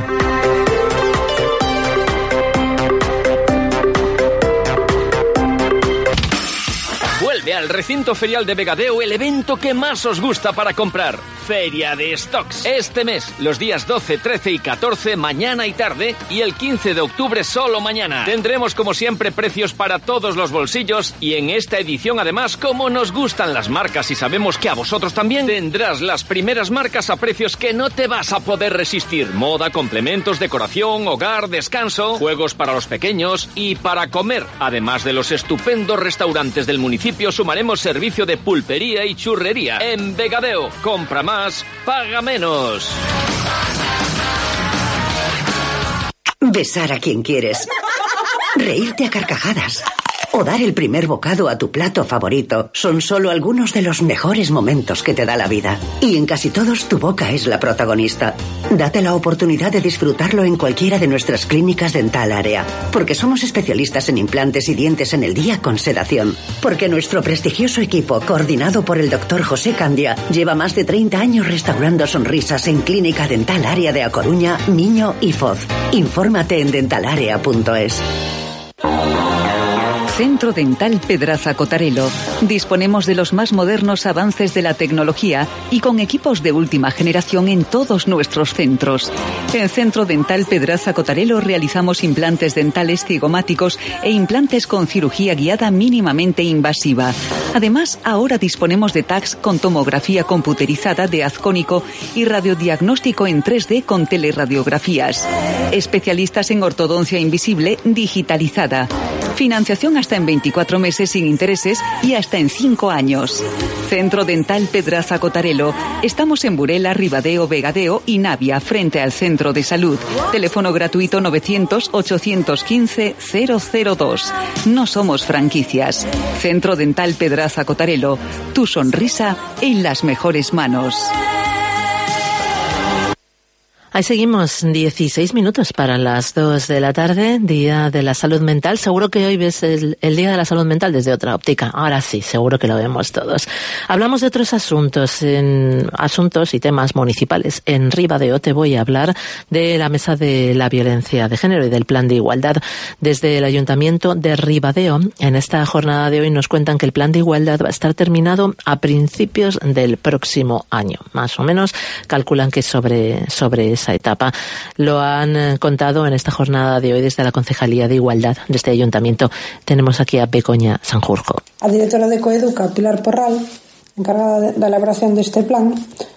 A: Vuelve al recinto ferial de Vegadeo el evento que más os gusta para comprar. Feria de Stocks. Este mes, los días 12, 13 y 14, mañana y tarde, y el 15 de octubre solo mañana. Tendremos como siempre precios para todos los bolsillos y en esta edición además, como nos gustan las marcas y sabemos que a vosotros también, tendrás las primeras marcas a precios que no te vas a poder resistir. Moda, complementos, decoración, hogar, descanso, juegos para los pequeños y para comer. Además de los estupendos restaurantes del municipio, sumaremos servicio de pulpería y churrería. En Vegadeo, compra más, paga menos.
F: Besar a quien quieres. Reírte a carcajadas. O dar el primer bocado a tu plato favorito son solo algunos de los mejores momentos que te da la vida. Y en casi todos tu boca es la protagonista. Date la oportunidad de disfrutarlo en cualquiera de nuestras clínicas Dental Area. Porque somos especialistas en implantes y dientes en el día con sedación. Porque nuestro prestigioso equipo, coordinado por el Dr. José Candia, lleva más de 30 años restaurando sonrisas en Clínica Dental Area de A Coruña, Miño y Foz. Infórmate en dentalarea.es.
B: Centro Dental Pedraza Cotarelo. Disponemos de los más modernos avances de la tecnología y con equipos de última generación en todos nuestros centros. En Centro Dental Pedraza Cotarelo realizamos implantes dentales cigomáticos e implantes con cirugía guiada mínimamente invasiva. Además, ahora disponemos de tags con tomografía computerizada de haz cónico y radiodiagnóstico en 3D con teleradiografías. Especialistas en ortodoncia invisible digitalizada. Financiación hasta en 24 meses sin intereses y hasta en 5 años. Centro Dental Pedraza Cotarelo. Estamos en Burela, Ribadeo, Vegadeo y Navia, frente al Centro de Salud. Teléfono gratuito 900-815-002. No somos franquicias. Centro Dental Pedraza Cotarelo. Tu sonrisa en las mejores manos.
D: Ahí seguimos, 16 minutos para las 2 de la tarde, Día de la Salud Mental. Seguro que hoy ves el Día de la Salud Mental desde otra óptica. Ahora sí, seguro que lo vemos todos. Hablamos de otros asuntos y temas municipales. En Ribadeo te voy a hablar de la Mesa de la Violencia de Género y del Plan de Igualdad. Desde el Ayuntamiento de Ribadeo, en esta jornada de hoy nos cuentan que el Plan de Igualdad va a estar terminado a principios del próximo año. Más o menos calculan que sobre esa etapa. Lo han contado en esta jornada de hoy desde la Concejalía de Igualdad de este Ayuntamiento. Tenemos aquí a Begoña Sanjurjo.
M: A directora de Coeduca, Pilar Porral, encargada da elaboración deste plan,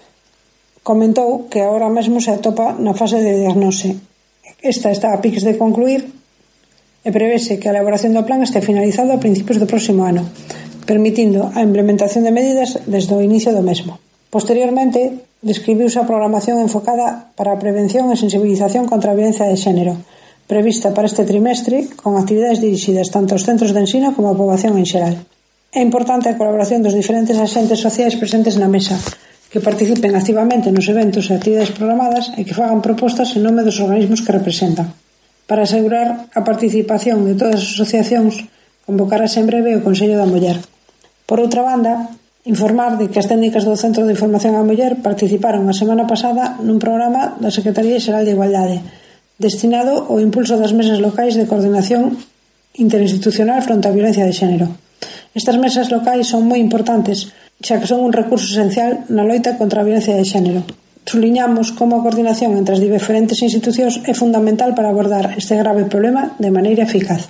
M: comentou que agora mesmo se atopa na fase de diagnose. Esta está a piques de concluir e prevese que a elaboración do plan este finalizado a principios do próximo ano, permitindo a implementación de medidas desde o inicio do mesmo. Posteriormente, describiuse a programación enfocada para a prevención e sensibilización contra a violencia de xénero, prevista para este trimestre, con actividades dirixidas tanto aos centros de ensino como á poboación en xeral. É importante a colaboración dos diferentes axentes sociais presentes na mesa, que participen activamente nos eventos e actividades programadas e que fagan propostas en nome dos organismos que representan. Para asegurar a participación de todas as asociacións, convocarase en breve o Consello da Muller. Por outra banda, informar de que as técnicas do Centro de Información á Muller participaron a semana pasada nun programa da Secretaría Xeral de Igualdade destinado ao impulso das mesas locais de coordinación interinstitucional fronte á violencia de xénero. Estas mesas locais son moi importantes, xa que son un recurso esencial na loita contra a violencia de xénero. Suliñamos como a coordinación entre as diferentes institucións é fundamental para abordar este grave problema de maneira eficaz.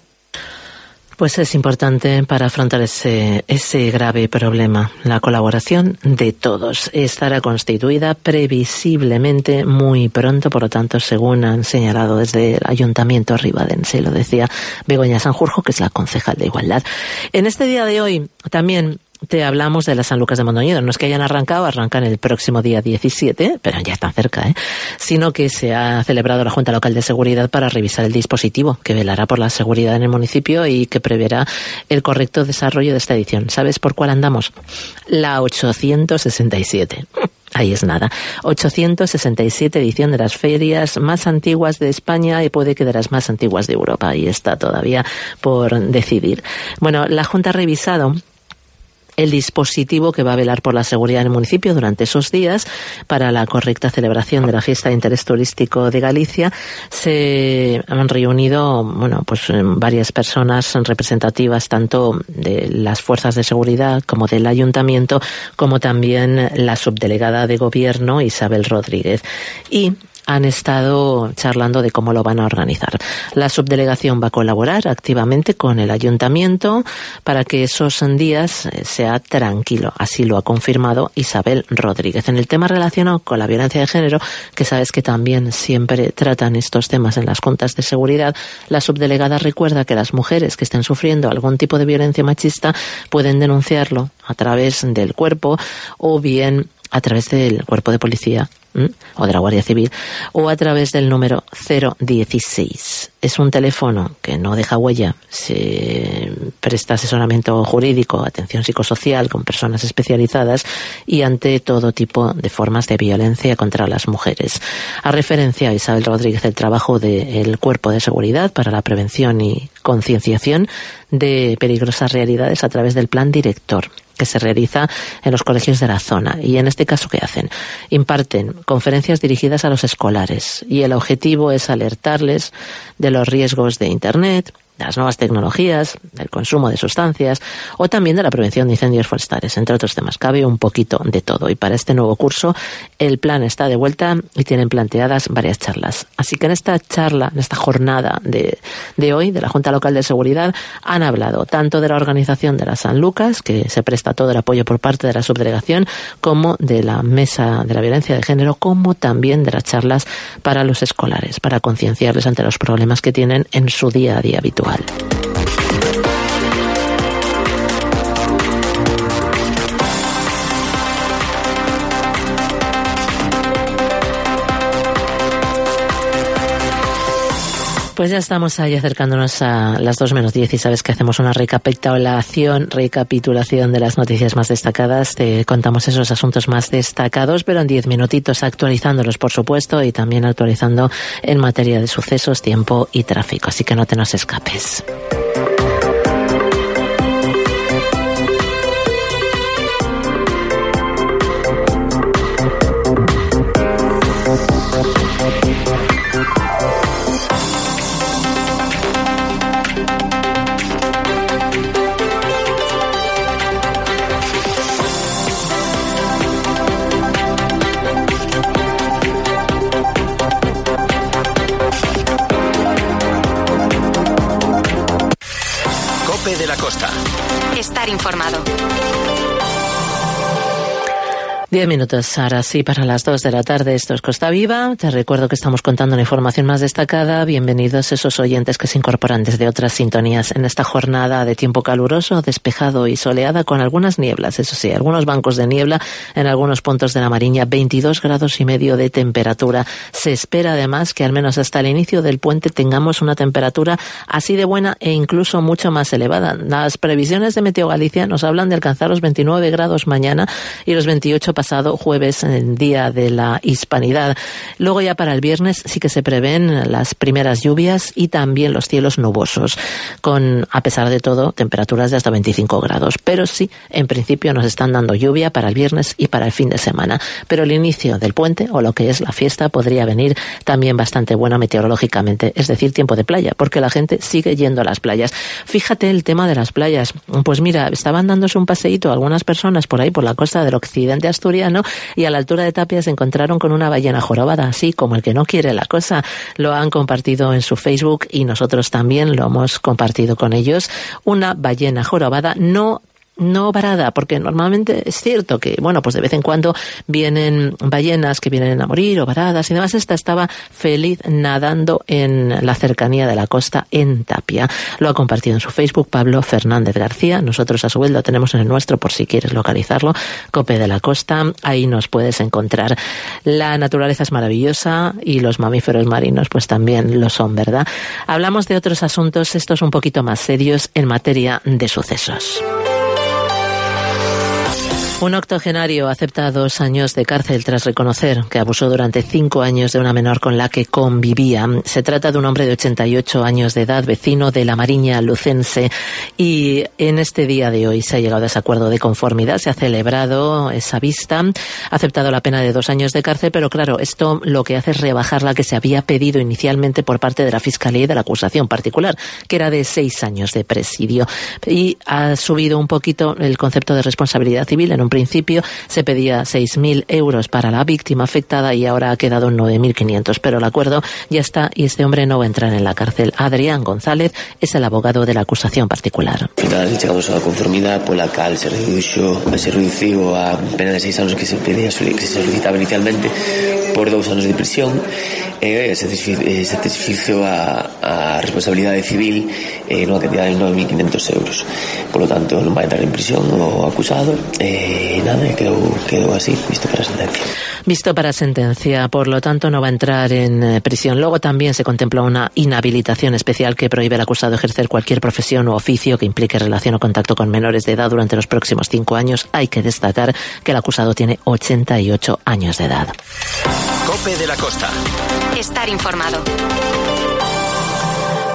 D: Pues es importante para afrontar ese grave problema. La colaboración de todos estará constituida previsiblemente muy pronto, por lo tanto, según han señalado desde el Ayuntamiento ribadense, lo decía Begoña Sanjurjo, que es la concejal de Igualdad. En este día de hoy también te hablamos de las San Lucas de Mondoñedo. No es que hayan arrancan el próximo día 17, pero ya están cerca, sino que se ha celebrado la Junta Local de Seguridad para revisar el dispositivo que velará por la seguridad en el municipio y que preverá el correcto desarrollo de esta edición. ¿Sabes por cuál andamos? La 867. Ahí es nada. 867 edición de las ferias más antiguas de España y puede que de las más antiguas de Europa. Ahí está todavía por decidir. Bueno, la Junta ha revisado el dispositivo que va a velar por la seguridad en el municipio durante esos días para la correcta celebración de la fiesta de interés turístico de Galicia. Se han reunido, varias personas representativas tanto de las fuerzas de seguridad como del ayuntamiento, como también la subdelegada de gobierno Isabel Rodríguez. Y han estado charlando de cómo lo van a organizar. La subdelegación va a colaborar activamente con el ayuntamiento para que esos días sea tranquilo. Así lo ha confirmado Isabel Rodríguez. En el tema relacionado con la violencia de género, que sabes que también siempre tratan estos temas en las juntas de seguridad, la subdelegada recuerda que las mujeres que estén sufriendo algún tipo de violencia machista pueden denunciarlo a través del cuerpo o bien a través del cuerpo de policía o de la Guardia Civil o a través del número 016. Es un teléfono que no deja huella, se presta asesoramiento jurídico, atención psicosocial con personas especializadas y ante todo tipo de formas de violencia contra las mujeres. Ha referenciado Isabel Rodríguez el trabajo del Cuerpo de Seguridad para la prevención y concienciación de peligrosas realidades a través del plan director que se realiza en los colegios de la zona. Y en este caso, ¿qué hacen? Imparten conferencias dirigidas a los escolares y el objetivo es alertarles de los riesgos de Internet, de las nuevas tecnologías, del consumo de sustancias o también de la prevención de incendios forestales, entre otros temas. Cabe un poquito de todo y para este nuevo curso el plan está de vuelta y tienen planteadas varias charlas. Así que en esta charla, en esta jornada de hoy de la Junta Local de Seguridad han hablado tanto de la organización de la Sanlucas, que se presta todo el apoyo por parte de la subdelegación, como de la Mesa de la Violencia de Género, como también de las charlas para los escolares, para concienciarles ante los problemas que tienen en su día a día habitual. Pues ya estamos ahí acercándonos a las 2:10 y sabes que hacemos una recapitulación de las noticias más destacadas. Te contamos esos asuntos más destacados, pero en 10 minutitos actualizándolos, por supuesto, y también actualizando en materia de sucesos, tiempo y tráfico. Así que no te nos escapes.
A: De la Costa.
C: Estar informado.
D: 10 minutos, ahora sí, para las 2 de la tarde. Esto es Costa Viva. Te recuerdo que estamos contando la información más destacada. Bienvenidos esos oyentes que se incorporan desde otras sintonías en esta jornada de tiempo caluroso, despejado y soleada, con algunas nieblas. Eso sí, algunos bancos de niebla en algunos puntos de la Mariña. 22,5 grados de temperatura. Se espera además que al menos hasta el inicio del puente tengamos una temperatura así de buena e incluso mucho más elevada. Las previsiones de Meteo Galicia nos hablan de alcanzar los 29 grados mañana y los 28 pasado jueves, en el Día de la Hispanidad. Luego ya para el viernes sí que se prevén las primeras lluvias y también los cielos nubosos, con, a pesar de todo, temperaturas de hasta 25 grados. Pero sí, en principio nos están dando lluvia para el viernes y para el fin de semana. Pero el inicio del puente, o lo que es la fiesta, podría venir también bastante bueno meteorológicamente, es decir, tiempo de playa, porque la gente sigue yendo a las playas. Fíjate el tema de las playas. Pues mira, estaban dándose un paseíto algunas personas por ahí, por la costa del occidente asturiano, y a la altura de Tapia se encontraron con una ballena jorobada, así como el que no quiere la cosa. Lo han compartido en su Facebook y nosotros también lo hemos compartido con ellos. Una ballena jorobada no varada, porque normalmente es cierto que, bueno, pues de vez en cuando vienen ballenas que vienen a morir o varadas y demás. Esta estaba feliz nadando en la cercanía de la costa en Tapia. Lo ha compartido en su Facebook Pablo Fernández García. Nosotros a su vez lo tenemos en el nuestro por si quieres localizarlo, Cope de la Costa. Ahí nos puedes encontrar. La naturaleza es maravillosa y los mamíferos marinos pues también lo son, ¿verdad? Hablamos de otros asuntos, estos un poquito más serios en materia de sucesos. Un octogenario acepta 2 años de cárcel tras reconocer que abusó durante 5 años de una menor con la que convivía. Se trata de un hombre de 88 años de edad, vecino de la Mariña Lucense, y en este día de hoy se ha llegado a ese acuerdo de conformidad, se ha celebrado esa vista, ha aceptado la pena de 2 años de cárcel, pero claro, esto lo que hace es rebajar la que se había pedido inicialmente por parte de la Fiscalía y de la acusación particular, que era de 6 años de presidio, y ha subido un poquito el concepto de responsabilidad civil. En un principio se pedía 6.000 euros para la víctima afectada y ahora ha quedado en 9.500, pero el acuerdo ya está y este hombre no va a entrar en la cárcel. Adrián González es el abogado de la acusación particular.
J: Al final chegamos a conformidade pola cal se reduciu a pena de 6 anos que se solicitaba inicialmente por 2 anos de prisión, e se desfixo a responsabilidade civil nunha cantidad de 9.500 euros. Por lo tanto, non vai entrar en prisión o acusado, nada, quedó así, visto para sentencia.
D: Visto para sentencia, por lo tanto no va a entrar en prisión. Luego también se contempla una inhabilitación especial que prohíbe al acusado ejercer cualquier profesión o oficio que implique relación o contacto con menores de edad durante los próximos 5 años. Hay que destacar que el acusado tiene 88 años de edad.
A: Cope de la Costa.
C: Estar informado.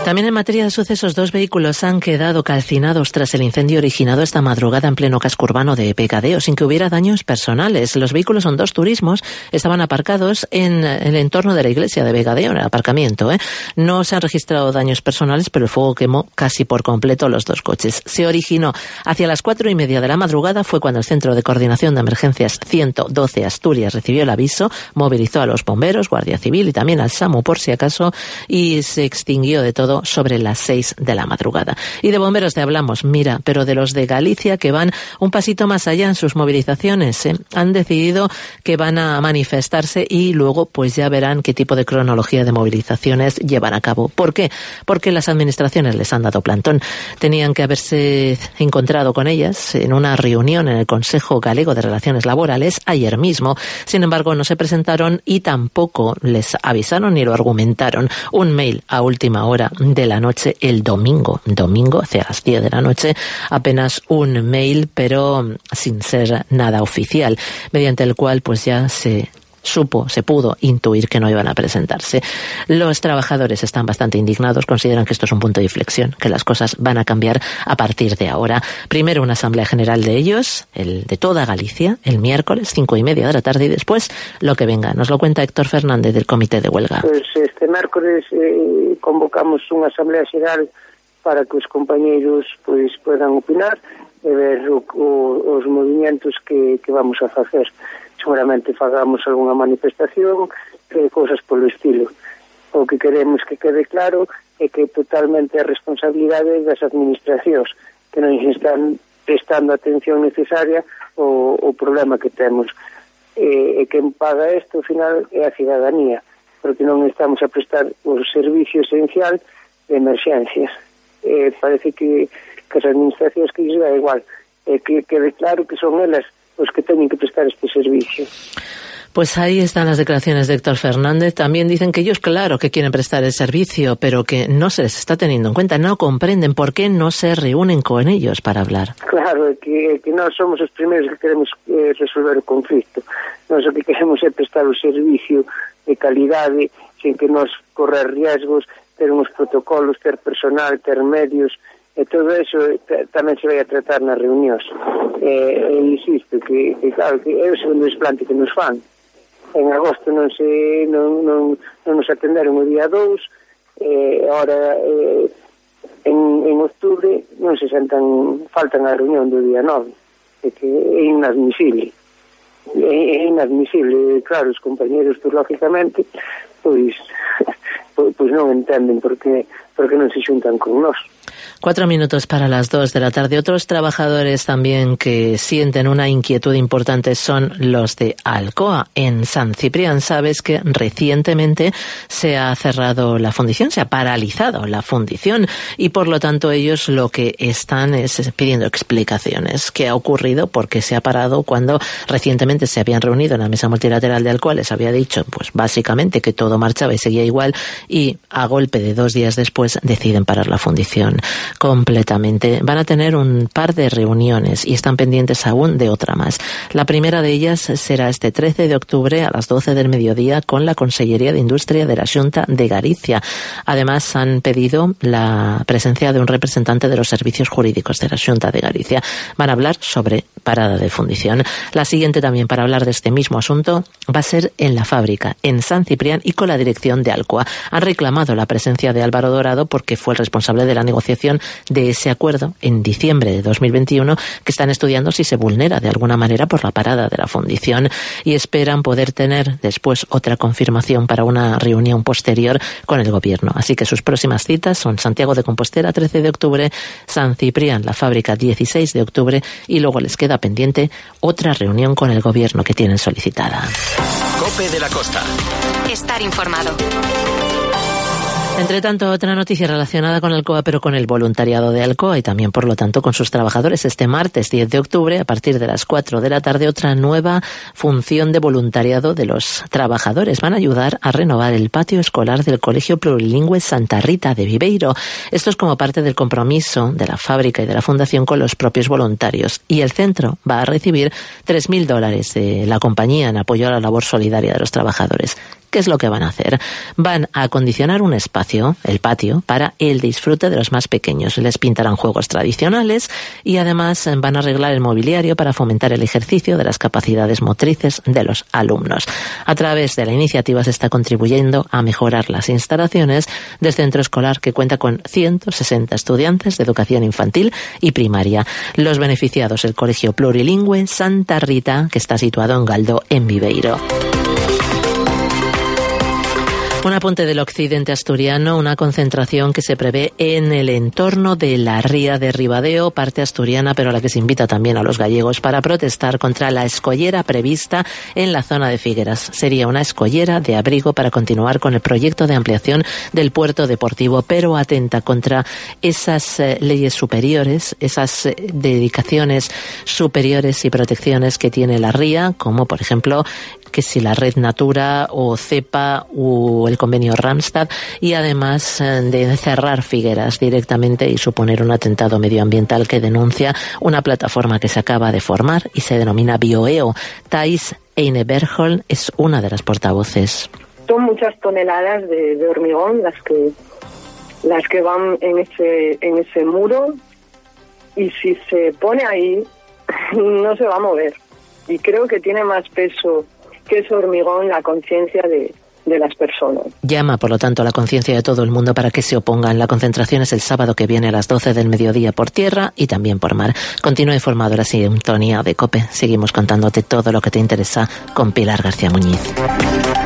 D: También en materia de sucesos, 2 vehículos han quedado calcinados tras el incendio originado esta madrugada en pleno casco urbano de Vegadeo, sin que hubiera daños personales. Los vehículos son 2 turismos, estaban aparcados en el entorno de la iglesia de Vegadeo, en el aparcamiento. No se han registrado daños personales, pero el fuego quemó casi por completo los 2 coches. Se originó hacia las 4:30 de la madrugada, fue cuando el Centro de Coordinación de Emergencias 112 Asturias recibió el aviso, movilizó a los bomberos, Guardia Civil y también al SAMU por si acaso, y se extinguió de todo sobre las 6 de la madrugada. Y de bomberos te hablamos, mira, pero de los de Galicia, que van un pasito más allá en sus movilizaciones. Han decidido que van a manifestarse y luego pues ya verán qué tipo de cronología de movilizaciones llevan a cabo. ¿Por qué? Porque las administraciones les han dado plantón. Tenían que haberse encontrado con ellas en una reunión en el Consejo Galego de Relaciones Laborales ayer mismo. Sin embargo, no se presentaron y tampoco les avisaron ni lo argumentaron. Un mail a última hora de la noche el domingo hacia las 10 de la noche, apenas un mail, pero sin ser nada oficial, mediante el cual pues ya se pudo intuir que no iban a presentarse. Los trabajadores están bastante indignados, consideran que esto es un punto de inflexión, que las cosas van a cambiar a partir de ahora. Primero una asamblea general de ellos, el de toda Galicia, el miércoles, 5:30 de la tarde, y después lo que venga. Nos lo cuenta Héctor Fernández del Comité de Huelga.
N: Pues este mércoles convocamos unha asamblea xeral para que os compañeiros pues podan opinar e ver os movimentos que vamos a facer. Seguramente fagamos algunha manifestación, cousas polo estilo. O que queremos que quede claro é que totalmente a responsabilidade das administracións, que non están prestando atención necesaria ao problema que temos. E quen paga isto, ao final, é a cidadanía, porque non estamos a prestar o servicio esencial de emerxencias. Parece que as administracións que lles dá igual, que quede claro que son elas os que teñen que prestar este servicio.
D: Pues ahí están las declaraciones de Héctor Fernández. También dicen que ellos, claro, que quieren prestar el servicio, pero que no se les está teniendo en cuenta, no comprenden por qué no se reúnen con ellos para hablar.
N: Claro, que nós somos os primeiros que queremos resolver o conflito. Nós o que queremos é prestar o servicio de calidade, sin que nos correr riesgos, ter uns protocolos, ter personal, ter medios, e todo eso tamén se vai a tratar nas reunións. Insisto, que claro, que é o segundo desplante que nos fan. En agosto non nos atenderon o día 2, ahora en outubro non se faltan a reunión do día 9. Que é inadmisible. É inadmisible. Claro, os compañeros, lógicamente, pois non entenden por que non se xuntan con nós.
D: 4 minutos para las 2 de la tarde. Otros trabajadores también que sienten una inquietud importante son los de Alcoa. En San Ciprián, sabes que recientemente se ha cerrado la fundición, se ha paralizado la fundición y por lo tanto ellos lo que están es pidiendo explicaciones. ¿Qué ha ocurrido? ¿Por qué se ha parado cuando recientemente se habían reunido en la mesa multilateral de Alcoa? Les había dicho, pues básicamente que todo marchaba y seguía igual, y a golpe de 2 días después deciden parar la fundición completamente. Van a tener un par de reuniones y están pendientes aún de otra más. La primera de ellas será este 13 de octubre a las 12 del mediodía con la Consellería de Industria de la Xunta de Galicia. Además, han pedido la presencia de un representante de los servicios jurídicos de la Xunta de Galicia. Van a hablar sobre parada de fundición. La siguiente también para hablar de este mismo asunto va a ser en la fábrica, en San Ciprián, y con la dirección de Alcoa. Han reclamado la presencia de Álvaro Dorado porque fue el responsable de la negociación de ese acuerdo en diciembre de 2021, que están estudiando si se vulnera de alguna manera por la parada de la fundición, y esperan poder tener después otra confirmación para una reunión posterior con el gobierno. Así que sus próximas citas son Santiago de Compostela 13 de octubre, San Ciprián, la fábrica 16 de octubre, y luego les queda pendiente otra reunión con el gobierno que tienen solicitada.
A: COPE de la Costa.
C: Estar informado.
D: Entre tanto, otra noticia relacionada con Alcoa, pero con el voluntariado de Alcoa y también, por lo tanto, con sus trabajadores. Este martes 10 de octubre, a partir de las 4 de la tarde, otra nueva función de voluntariado de los trabajadores. Van a ayudar a renovar el patio escolar del Colegio Plurilingüe Santa Rita de Viveiro. Esto es como parte del compromiso de la fábrica y de la fundación con los propios voluntarios. Y el centro va a recibir $3.000 de la compañía en apoyo a la labor solidaria de los trabajadores. ¿Qué ¿qué es lo que van a hacer? Van a acondicionar un espacio, el patio, para el disfrute de los más pequeños. Les pintarán juegos tradicionales y además van a arreglar el mobiliario para fomentar el ejercicio de las capacidades motrices de los alumnos. A través de la iniciativa se está contribuyendo a mejorar las instalaciones del centro escolar, que cuenta con 160 estudiantes de educación infantil y primaria. Los beneficiados, el Colegio Plurilingüe Santa Rita, que está situado en Galdó, en Viveiro. Un apunte del occidente asturiano, una concentración que se prevé en el entorno de la ría de Ribadeo, parte asturiana, pero a la que se invita también a los gallegos para protestar contra la escollera prevista en la zona de Figueras. Sería una escollera de abrigo para continuar con el proyecto de ampliación del puerto deportivo, pero atenta contra esas leyes superiores, esas dedicaciones superiores y protecciones que tiene la ría, como por ejemplo que si la Red Natura o CEPA o el convenio Randstad, y además de cerrar Figueras directamente y suponer un atentado medioambiental que denuncia una plataforma que se acaba de formar y se denomina Bioeo. Thais Einebergholm es una de las portavoces.
G: Son muchas toneladas de hormigón las que van en ese muro, y si se pone ahí no se va a mover. Y creo que tiene más peso que ese hormigón la conciencia de las personas. Llama, por lo tanto, a la conciencia de todo el mundo para que se opongan. La concentración es el sábado que viene a las 12 del mediodía por tierra y también por mar. Continúa informado la sintonía de COPE. Seguimos contándote todo lo que te interesa con Pilar García Muñiz.